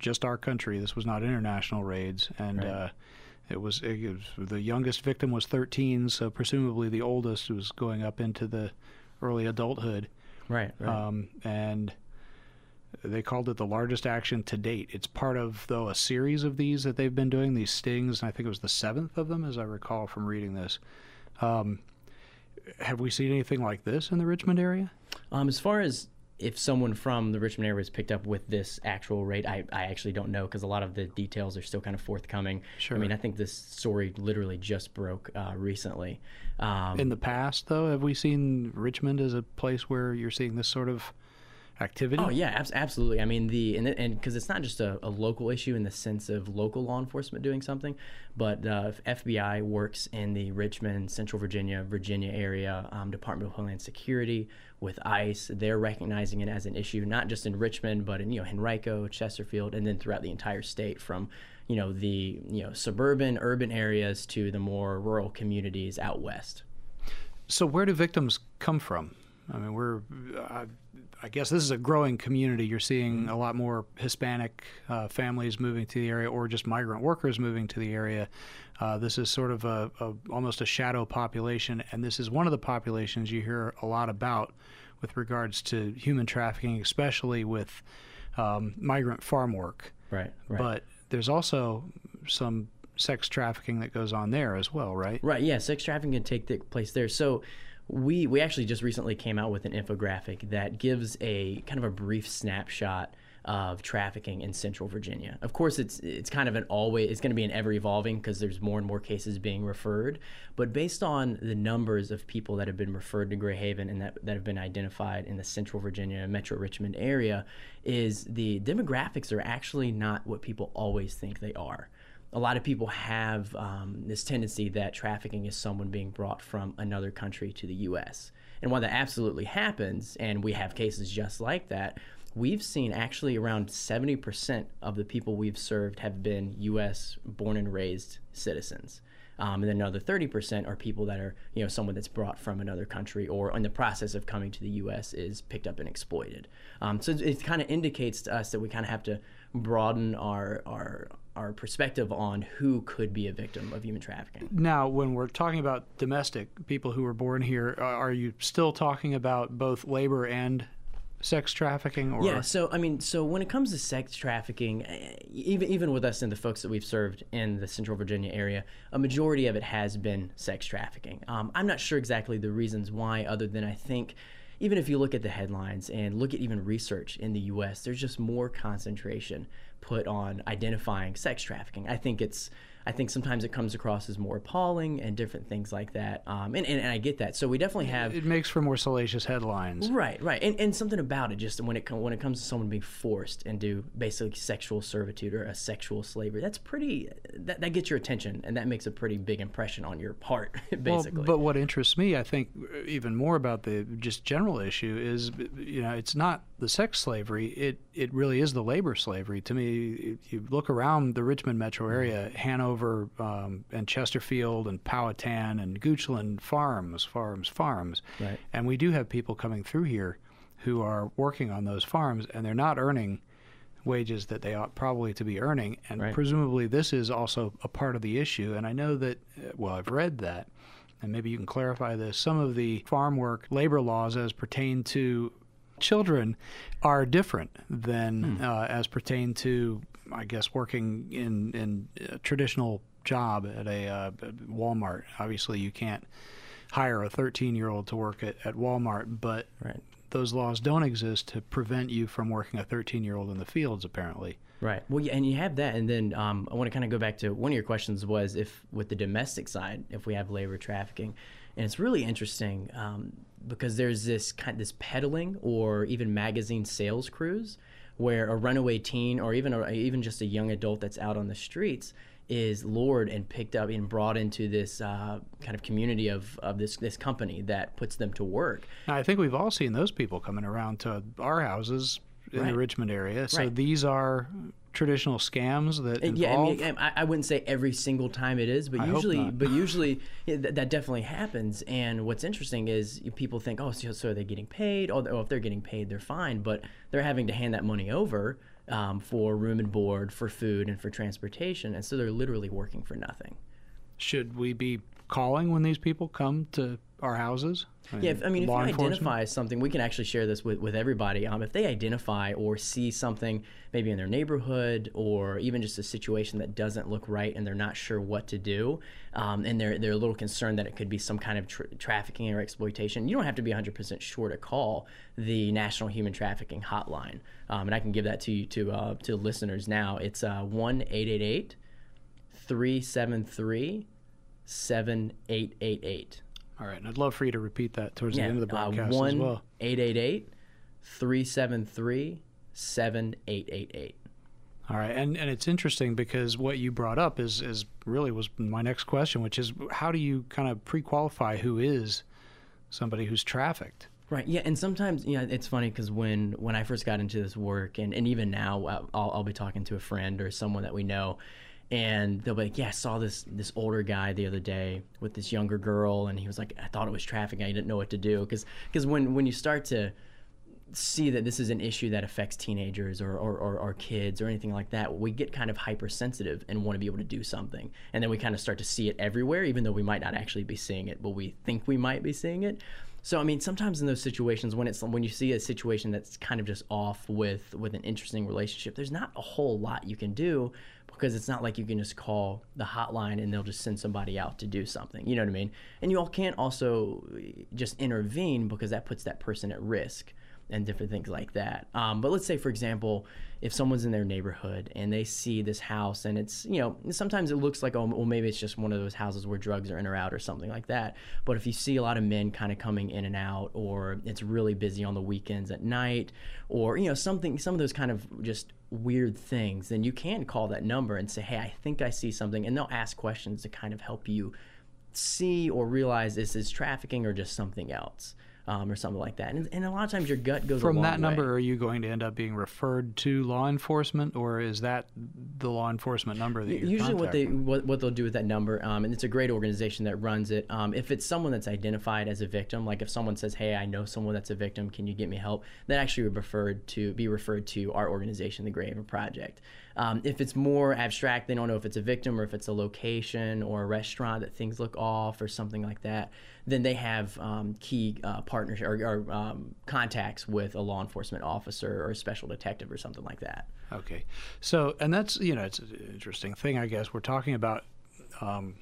just our country. This was not international raids, and Right. uh, it, was, it was the youngest victim was thirteen, so presumably the oldest was going up into the early adulthood. Right, right. Um, and they called it the largest action to date. It's part of, though, a series of these that they've been doing, these stings, and I think it was the seventh of them, as I recall from reading this. Um, have we seen anything like this in the Richmond area? Um, as far as if someone from the Richmond area was picked up with this actual rate, I, I actually don't know, because a lot of the details are still kind of forthcoming. Sure. I mean, I think this story literally just broke uh, recently. Um, In the past, though, have we seen Richmond as a place where you're seeing this sort of activity? Oh yeah, abs- absolutely. I mean, the and and because it's not just a, a local issue in the sense of local law enforcement doing something, but uh, F B I works in the Richmond, Central Virginia, Virginia area, um, Department of Homeland Security with ICE. They're recognizing it as an issue, not just in Richmond, but in you know Henrico, Chesterfield, and then throughout the entire state, from you know the you know suburban, urban areas to the more rural communities out west. So where do victims come from? I mean, we're, uh, I guess this is a growing community. You're seeing a lot more Hispanic uh, families moving to the area, or just migrant workers moving to the area. Uh, this is sort of a, a almost a shadow population, and this is one of the populations you hear a lot about with regards to human trafficking, especially with um, migrant farm work. Right, right. But there's also some sex trafficking that goes on there as well, right? Right, yeah, sex trafficking can take th- place there. So we we actually just recently came out with an infographic that gives a kind of a brief snapshot of trafficking in Central Virginia. Of course, it's it's kind of an always, it's going to be an ever evolving because there's more and more cases being referred. But based on the numbers of people that have been referred to Gray Haven and that, that have been identified in the Central Virginia, Metro Richmond area, is the demographics are actually not what people always think they are. A lot of people have um, this tendency that trafficking is someone being brought from another country to the U S. And while that absolutely happens, and we have cases just like that, we've seen actually around seventy percent of the people we've served have been U S born and raised citizens. Um, and then another thirty percent are people that are, you know, someone that's brought from another country or in the process of coming to the U S is picked up and exploited. Um, so it, it kind of indicates to us that we kind of have to broaden our, our, our perspective on who could be a victim of human trafficking. Now, when we're talking about domestic people who were born here, are you still talking about both labor and sex trafficking? Or? Yeah, so I mean, so when it comes to sex trafficking, even even with us and the folks that we've served in the Central Virginia area, a majority of it has been sex trafficking. Um, I'm not sure exactly the reasons why, other than I think even if you look at the headlines and look at even research in the U S, there's just more concentration put on identifying sex trafficking. I think it's I think sometimes it comes across as more appalling and different things like that. Um, and, and, and I get that. So we definitely have... It makes for more salacious headlines. Right, right. And, and something about it, just when it, com- when it comes to someone being forced into basically sexual servitude or a sexual slavery, that's pretty... That, that gets your attention, and that makes a pretty big impression on your part, basically. Well, but what interests me, I think, even more about the just general issue is, you know, it's not the sex slavery. It, it really is the labor slavery. To me, if you look around the Richmond metro area, Hanover, Over um, and Chesterfield and Powhatan and Goochland farms, farms, farms. Right. And we do have people coming through here who are working on those farms, and they're not earning wages that they ought probably to be earning. And right. presumably this is also a part of the issue. And I know that, well, I've read that, and maybe you can clarify this, some of the farm work labor laws as pertain to children are different than hmm. uh, as pertain to, I guess, working in, in a traditional job at a uh, Walmart. Obviously, you can't hire a thirteen-year-old to work at, at Walmart, but right. those laws don't exist to prevent you from working a thirteen-year-old in the fields, apparently. Right. Well, yeah, and you have that, and then um, I want to kind of go back to one of your questions was if, with the domestic side, if we have labor trafficking, and it's really interesting um, because there's this kind, this peddling or even magazine sales crews where a runaway teen or even a, even just a young adult that's out on the streets is lured and picked up and brought into this uh, kind of community of, of this this company that puts them to work. Now, I think we've all seen those people coming around to our houses in right. the Richmond area. So right. these are traditional scams that involve... Yeah, I mean, I, I wouldn't say every single time it is, but I usually, hope not. but usually yeah, th- that definitely happens. And what's interesting is people think, oh, so, so are they getting paid? Oh, oh, if they're getting paid, they're fine. But they're having to hand that money over um, for room and board, for food, and for transportation, and so they're literally working for nothing. Should we be calling when these people come to our houses? I mean, yeah, if, I mean, if you law identify something, we can actually share this with, with everybody. Um, if they identify or see something maybe in their neighborhood or even just a situation that doesn't look right and they're not sure what to do, um, and they're, they're a little concerned that it could be some kind of tra- trafficking or exploitation, you don't have to be one hundred percent sure to call the National Human Trafficking Hotline. Um, and I can give that to you, to, uh, to listeners now. It's uh, one eight eight eight, three seven three, seven eight eight eight. All right, and I'd love for you to repeat that towards yeah, the end of the broadcast uh, as well. one eight eight eight, three seven three, seven eight eight eight. All right, and, and it's interesting because what you brought up is, is really was my next question, which is how do you kind of pre-qualify who is somebody who's trafficked? Right, yeah, and sometimes, you know, it's funny because when, when I first got into this work, and, and even now, I'll, I'll be talking to a friend or someone that we know, and they'll be like, yeah, I saw this this older guy the other day with this younger girl, and he was like, I thought it was trafficking. I didn't know what to do. Because because when, when you start to see that this is an issue that affects teenagers or, or, or, or kids or anything like that, we get kind of hypersensitive and want to be able to do something. And then we kind of start to see it everywhere, even though we might not actually be seeing it, but we think we might be seeing it. So, I mean, sometimes in those situations, when it's when you see a situation that's kind of just off with, with an interesting relationship, there's not a whole lot you can do, because it's not like you can just call the hotline and they'll just send somebody out to do something. You know what I mean? And you all can't also just intervene because that puts that person at risk and different things like that. Um, but let's say, for example, if someone's in their neighborhood and they see this house and it's, you know, sometimes it looks like, oh, well, maybe it's just one of those houses where drugs are in or out or something like that. But if you see a lot of men kind of coming in and out, or it's really busy on the weekends at night, or, you know, something, some of those kind of just weird things, then you can call that number and say, hey, I think I see something. And they'll ask questions to kind of help you see or realize this is trafficking or just something else. Um, or something like that. And, and a lot of times your gut goes From a long that number, way. are you going to end up being referred to law enforcement, or is that the law enforcement number that you're Usually what, they, contacting? what, what they'll do with that number, um, and it's a great organization that runs it, um, if it's someone that's identified as a victim, like if someone says, hey, I know someone that's a victim, can you get me help? That actually would referred to, be referred to our organization, the Greyhaven Project. Um, if it's more abstract, they don't know if it's a victim or if it's a location or a restaurant that things look off or something like that, then they have um, key uh, partners or, or um, contacts with a law enforcement officer or a special detective or something like that. Okay. So, and that's, you know, it's an interesting thing, I guess. We're talking about um,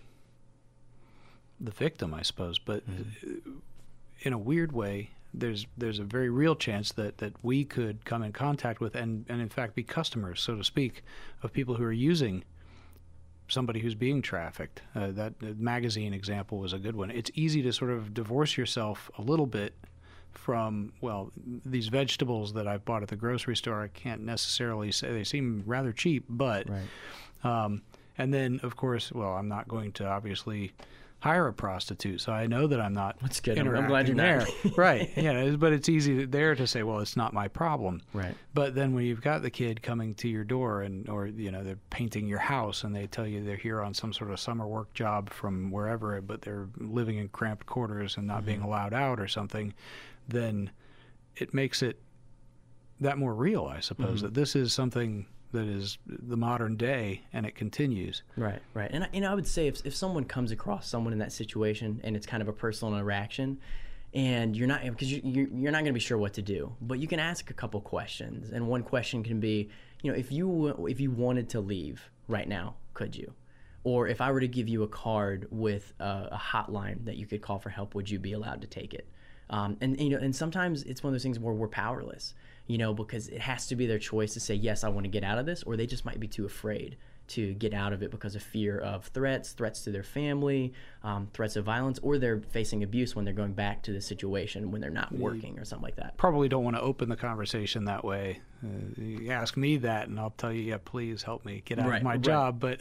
the victim, I suppose, but mm-hmm. in a weird way, there's there's a very real chance that, that we could come in contact with and, and, in fact, be customers, so to speak, of people who are using somebody who's being trafficked. Uh, that uh, magazine example was a good one. It's easy to sort of divorce yourself a little bit from, well, these vegetables that I've bought at the grocery store. I can't necessarily say they seem rather cheap, but right. um, and then, of course, well, I'm not going to obviously hire a prostitute, so I know that I'm not. That's good. I'm, interacting I'm glad you're there. not. Right. Yeah, but it's easy there to say, well, it's not my problem. Right. But then when you've got the kid coming to your door, and or you know they're painting your house, and they tell you they're here on some sort of summer work job from wherever, but they're living in cramped quarters and not mm-hmm. being allowed out or something, then it makes it that more real, I suppose, mm-hmm. that this is something that is the modern day, and it continues. Right, right. And, you know, I would say if if someone comes across someone in that situation, and it's kind of a personal interaction, and you're not, because you, you, you're not going to be sure what to do, but you can ask a couple questions. And one question can be, you know, if you if you wanted to leave right now, could you? Or if I were to give you a card with a, a hotline that you could call for help, would you be allowed to take it? Um, and you know, and sometimes it's one of those things where we're powerless, you know, because it has to be their choice to say, yes, I want to get out of this, or they just might be too afraid to get out of it because of fear of threats, threats to their family, um, threats of violence, or they're facing abuse when they're going back to the situation when they're not working or something like that. Probably don't want to open the conversation that way. Uh, you ask me that, and I'll tell you, yeah, please help me get out right, of my right. job. But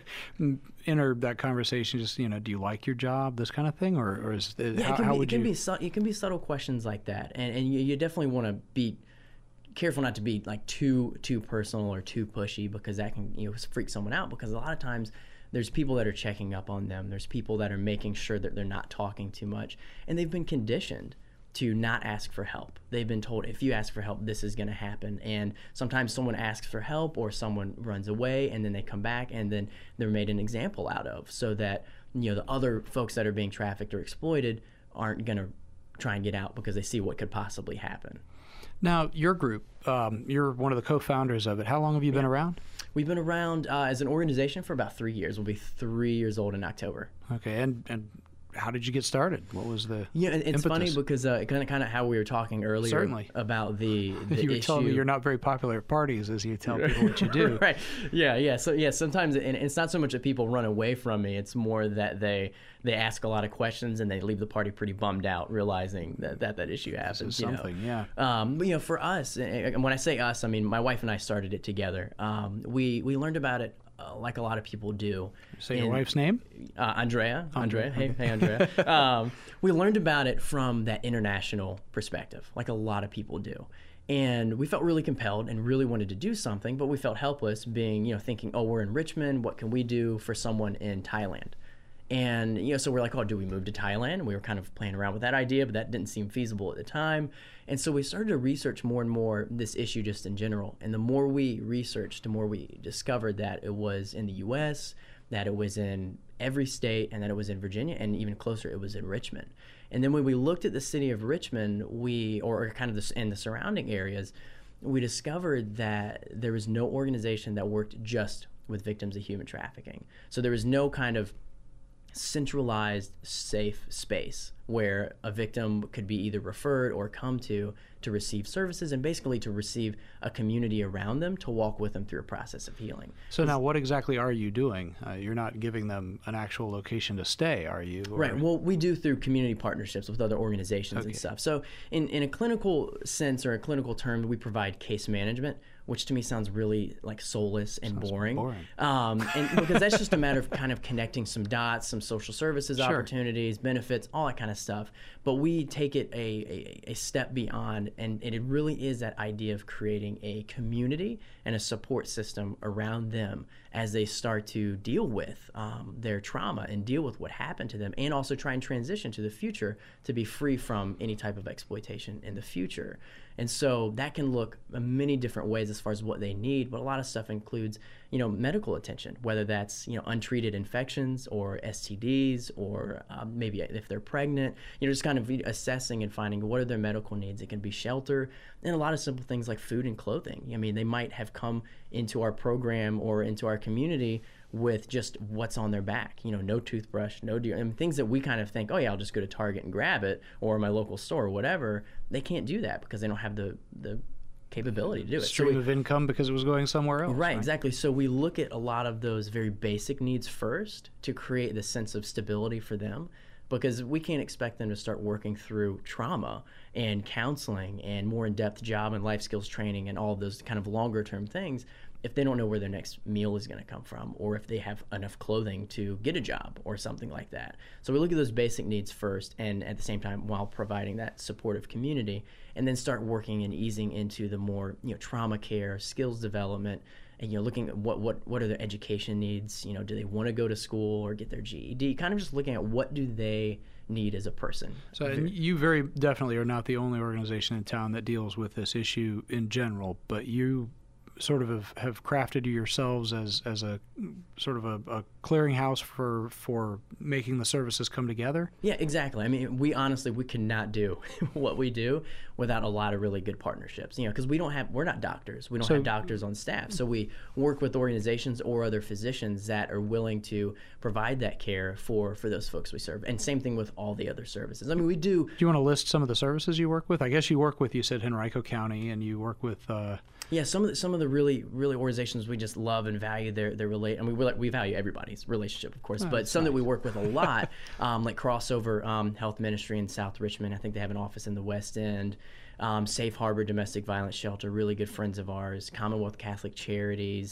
enter that conversation, just, you know, do you like your job, this kind of thing, or, or is it, yeah, how, it can how be, would it can you? Be su- it can be subtle questions like that, and and you, you definitely want to be careful not to be like too too personal or too pushy, because that can, you know, freak someone out, because a lot of times there's people that are checking up on them, there's people that are making sure that they're not talking too much, and they've been conditioned to not ask for help. They've been told, if you ask for help, this is going to happen. And sometimes someone asks for help or someone runs away and then they come back and then they're made an example out of, so that, you know, the other folks that are being trafficked or exploited aren't going to try and get out because they see what could possibly happen. Now, your group, um, you're one of the co-founders of it. How long have you been around? We've been around uh, as an organization for about three years. We'll be three years old in October. Okay, and and how did you get started? What was the Yeah, and it's impetus? funny because uh, kind of kind of how we were talking earlier Certainly. about the, the you were issue. telling me you're not very popular at parties as you tell people what you do. Right. Yeah, yeah. So yeah, sometimes and it's not so much that people run away from me, it's more that they they ask a lot of questions and they leave the party pretty bummed out, realizing that that, that issue happens. This is you something, know? yeah. Um, but, you know, for us, and when I say us, I mean my wife and I started it together. Um, we we learned about it uh, like a lot of people do. Say your in- wife's name? Uh, Andrea. Andrea. Hey, hey, Andrea. um, we learned about it from that international perspective, like a lot of people do. And we felt really compelled and really wanted to do something, but we felt helpless being, you know, thinking, oh, we're in Richmond. What can we do for someone in Thailand? And, you know, so we're like, oh, do we move to Thailand? We were kind of playing around with that idea, but that didn't seem feasible at the time. And so we started to research more and more this issue just in general. And the more we researched, the more we discovered that it was in the U S, that it was in every state, and that it was in Virginia, and even closer, it was in Richmond. And then when we looked at the city of Richmond, we, or kind of the, in the surrounding areas, we discovered that there was no organization that worked just with victims of human trafficking. So there was no kind of centralized, safe space where a victim could be either referred or come to to receive services, and basically to receive a community around them to walk with them through a process of healing. So now what exactly are you doing? Uh, you're not giving them an actual location to stay, are you? Or... Right. Well, we do through community partnerships with other organizations Okay. and stuff. So in, in a clinical sense or a clinical term, we provide case management, which to me sounds really like soulless and Sounds boring. boring. Um, and because that's just a matter of kind of connecting some dots, some social services Sure. opportunities, benefits, all that kind of stuff. But we take it a, a, a step beyond, and, and it really is that idea of creating a community and a support system around them as they start to deal with um, their trauma and deal with what happened to them, and also try and transition to the future to be free from any type of exploitation in the future. And so that can look many different ways as far as what they need, but a lot of stuff includes, you know, medical attention, whether that's, you know, untreated infections or S T Ds, or um, maybe if they're pregnant, you know, just kind of assessing and finding what are their medical needs. It can be shelter, and a lot of simple things like food and clothing. I mean, they might have come into our program or into our community with just what's on their back, you know, no toothbrush, no deer, and things that we kind of think, oh yeah, I'll just go to Target and grab it, or my local store or whatever. They can't do that because they don't have the the capability to do it. Stream So we, of income because it was going somewhere else. right, exactly. So we look at a lot of those very basic needs first to create the sense of stability for them, because we can't expect them to start working through trauma and counseling and more in-depth job and life skills training and all of those kind of longer term things if they don't know where their next meal is going to come from, or if they have enough clothing to get a job or something like that. So we look at those basic needs first, and at the same time while providing that supportive community, and then start working and easing into the more, you know, trauma care, skills development, and, you know, looking at what what what are their education needs. You know, do they want to go to school or get their G E D? Kind of just looking at what do they need as a person. So and you very definitely are not the only organization in town that deals with this issue in general, but you sort of have, have crafted yourselves as as a sort of a, a clearinghouse for for making the services come together. Yeah, exactly. I mean, we honestly we cannot do what we do without a lot of really good partnerships. You know, because we don't have we're not doctors. We don't So- have doctors on staff. So we work with organizations or other physicians that are willing to provide that care for for those folks we serve. And same thing with all the other services. I mean, we do. Do you want to list some of the services you work with? I guess you work with, you said Henrico County, and you work with. Uh, Yeah, some of the, some of the really really organizations we just love and value their their relate. I mean, we like, we value everybody's relationship, of course, Oh, but that's some that we nice. work with a lot, um, like Crossover um, Health Ministry in South Richmond. I think they have an office in the West End. Um, Safe Harbor Domestic Violence Shelter, really good friends of ours. Commonwealth Catholic Charities.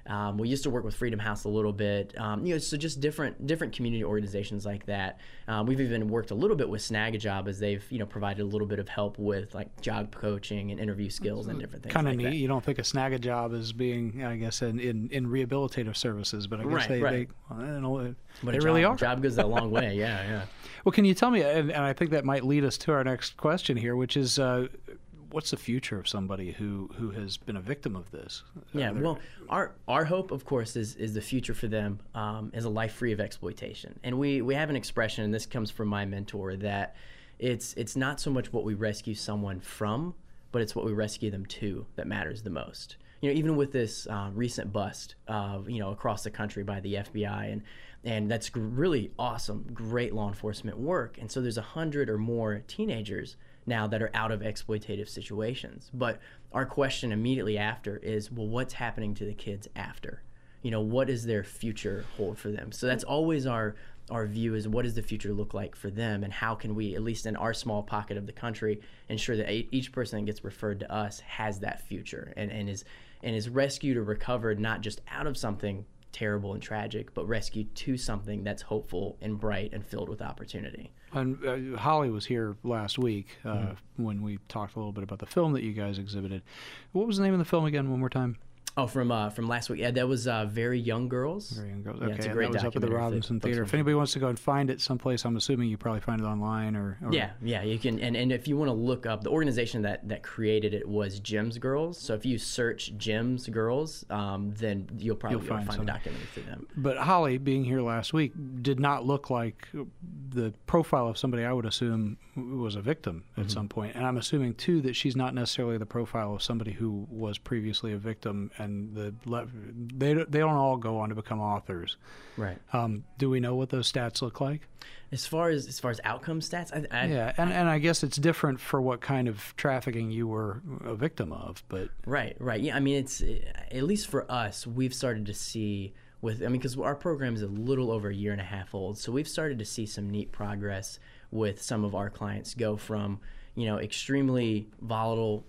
Um, we used to work with Freedom House a little bit, um, you know, so just different different community organizations like that. Um, we've even worked a little bit with Snag a Job as they've, you know, provided a little bit of help with like job coaching and interview skills and different things. Kind of like neat. that. You don't think of Snag a Job as being, I guess, in, in, in rehabilitative services, but I guess Right, they, right. they, well, I don't know, But they a really job, are. Job goes a long way. Yeah, yeah. Well, can you tell me, and, and I think that might lead us to our next question here, which is, uh, what's the future of somebody who, who has been a victim of this? Yeah, Are there- well, our our hope, of course, is is the future for them um, is a life free of exploitation. And we, we have an expression, and this comes from my mentor, that it's it's not so much what we rescue someone from, but it's what we rescue them to that matters the most. You know, even with this uh, recent bust, uh, you know, across the country by the F B I, and and that's gr- really awesome, great law enforcement work. And so there's a hundred or more teenagers now that are out of exploitative situations. But our question immediately after is, well, what's happening to the kids after? You know, what does their future hold for them? So that's always our our view, is what does the future look like for them, and how can we, at least in our small pocket of the country, ensure that a- each person that gets referred to us has that future and, and is and is rescued or recovered not just out of something terrible and tragic, but rescued to something that's hopeful and bright and filled with opportunity. And uh, Holly was here last week uh, Mm-hmm. when we talked a little bit about the film that you guys exhibited. What was the name of the film again, one more time? Oh, from uh, from last week. Yeah, that was uh, Very Young Girls. Very Young Girls. Yeah, Okay, it's a and great that was up at the documentary. Robinson Folks Theater. will- If anybody wants to go and find it someplace, I'm assuming you probably find it online or. or Yeah, yeah, you can, and, and if you want to look up, the organization that, that created it was Jim's Girls. So if you search Jim's Girls, um, then you'll probably You'll be able find to find some. a documentary through them. But Holly, being here last week, did not look like the profile of somebody I would assume was a victim at Mm-hmm. some point. And I'm assuming, too, that she's not necessarily the profile of somebody who was previously a victim. And the le- they, they don't all go on to become authors. Right. Um, do we know what those stats look like? As far as as far as outcome stats, I, I, Yeah, and, and I guess it's different for what kind of trafficking you were a victim of. But Right, right. Yeah, I mean, it's at least for us, we've started to see with, I mean, because our program is a little over a year and a half old, so we've started to see some neat progress with some of our clients go from, you know, extremely volatile,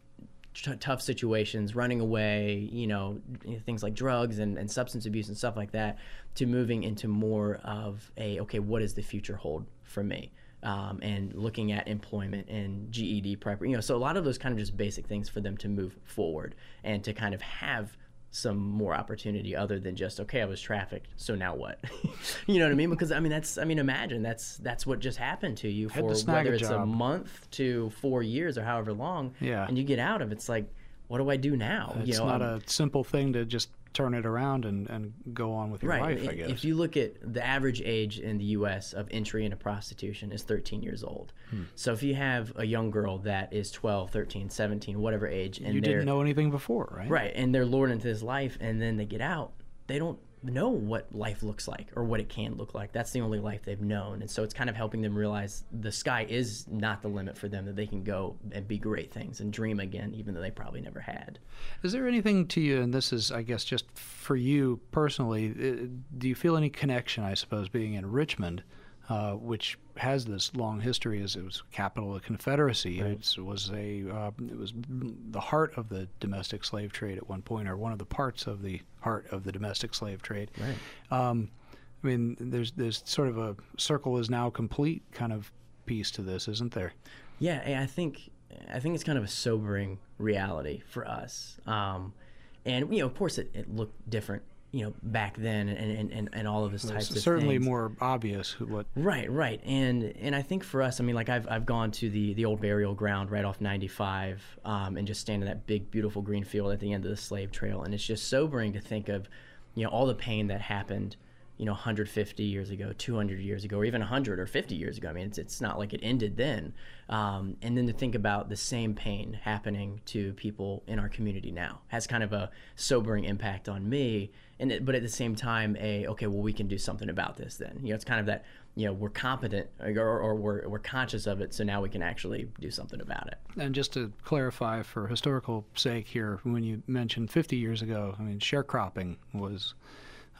t- tough situations, running away, you know, things like drugs and, and substance abuse and stuff like that, to moving into more of a, okay, what does the future hold for me? Um, and looking at employment and G E D prep, you know, so a lot of those kind of just basic things for them to move forward and to kind of have some more opportunity other than just, okay, I was trafficked, so now what? You know what I mean? Because I mean, that's, I mean, imagine that's that's what just happened to you Had for to snag whether a it's a job. month to four years or however long, Yeah. and you get out of it, it's like, what do I do now? it's you know, not um, a simple thing to just turn it around and, and go on with your Right. life, I I- guess. If you look at the average age in the U S of entry into prostitution is thirteen years old. Hmm. So if you have a young girl that is twelve, thirteen, seventeen, whatever age, and you they're didn't know anything before, right? right, and they're lured into this life, and then they get out, they don't know what life looks like or what it can look like. That's the only life they've known. And so it's kind of helping them realize the sky is not the limit for them, that they can go and be great things and dream again, even though they probably never had. Is there anything to you, and this is, I guess, just for you personally, uh, do you feel any connection, I suppose, being in Richmond, uh, which has this long history as it was capital of the Confederacy? Right. It's, it was a, uh, it was the heart of the domestic slave trade at one point, or one of the parts of the heart of the domestic slave trade. Right. Um, I mean, there's there's sort of a circle is now complete kind of piece to this, isn't there? Yeah, and I think I think it's kind of a sobering reality for us. Um, and you know, of course, it, it looked different, you know, back then, and and, and, and all of those types It's of certainly things. more obvious who- what. Right, right, and and I think for us, I mean, like I've I've gone to the the old burial ground right off ninety-five, um, and just stand in that big beautiful green field at the end of the slave trail, and it's just sobering to think of, you know, all the pain that happened, you know, one hundred fifty years ago, two hundred years ago, or even one hundred or fifty years ago. I mean, it's it's not like it ended then, um, and then to think about the same pain happening to people in our community now has kind of a sobering impact on me. And it, but at the same time, a okay, well, we can do something about this. Then, you know, it's kind of that, you know, we're competent, or, or we're we're conscious of it, so now we can actually do something about it. And just to clarify for historical sake here, when you mentioned fifty years ago, I mean, sharecropping was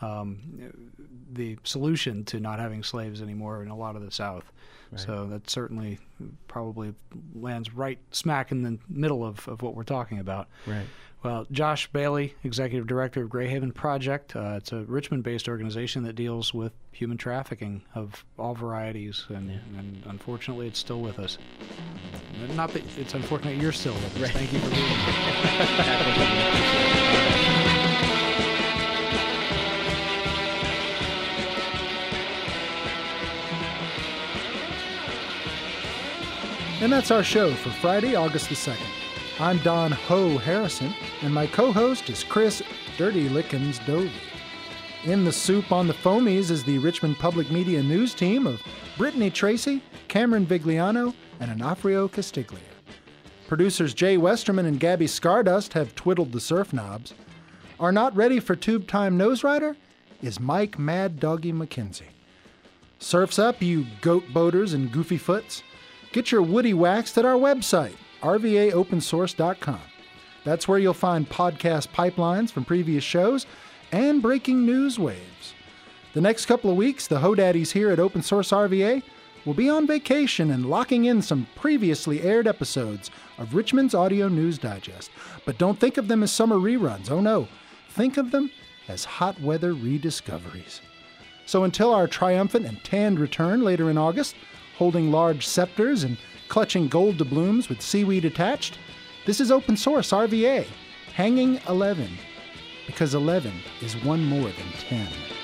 um, the solution to not having slaves anymore in a lot of the South. Right. So that certainly probably lands right smack in the middle of, of what we're talking about. Right. Well, Josh Bailey, Executive Director of Greyhaven Project. Uh, it's a Richmond-based organization that deals with human trafficking of all varieties, and, yeah. and unfortunately, it's still with us. Not that it's unfortunate you're still with us. Right. Thank you for being here. And that's our show for Friday, August the second. I'm Don Ho Harrison, and my co-host is Chris Dirty Lickens Dovey. In the soup on the foamies is the Richmond Public Media News team of Brittany Tracy, Cameron Vigliano, and Onofrio Castiglia. Producers Jay Westerman and Gabby Scardust have twiddled the surf knobs. Our not ready for tube time nose rider is Mike Mad Doggy McKenzie. Surf's up, you goat boaters and goofy foots. Get your woody waxed at our website, r v a open source dot com. That's where you'll find podcast pipelines from previous shows and breaking news waves. The next couple of weeks, the Hodaddies here at Open Source R V A will be on vacation and locking in some previously aired episodes of Richmond's Audio News Digest. But don't think of them as summer reruns. Oh no, think of them as hot weather rediscoveries. So until our triumphant and tanned return later in August, holding large scepters and clutching gold doubloons with seaweed attached, this is Open Source R V A, hanging eleven, because eleven is one more than ten.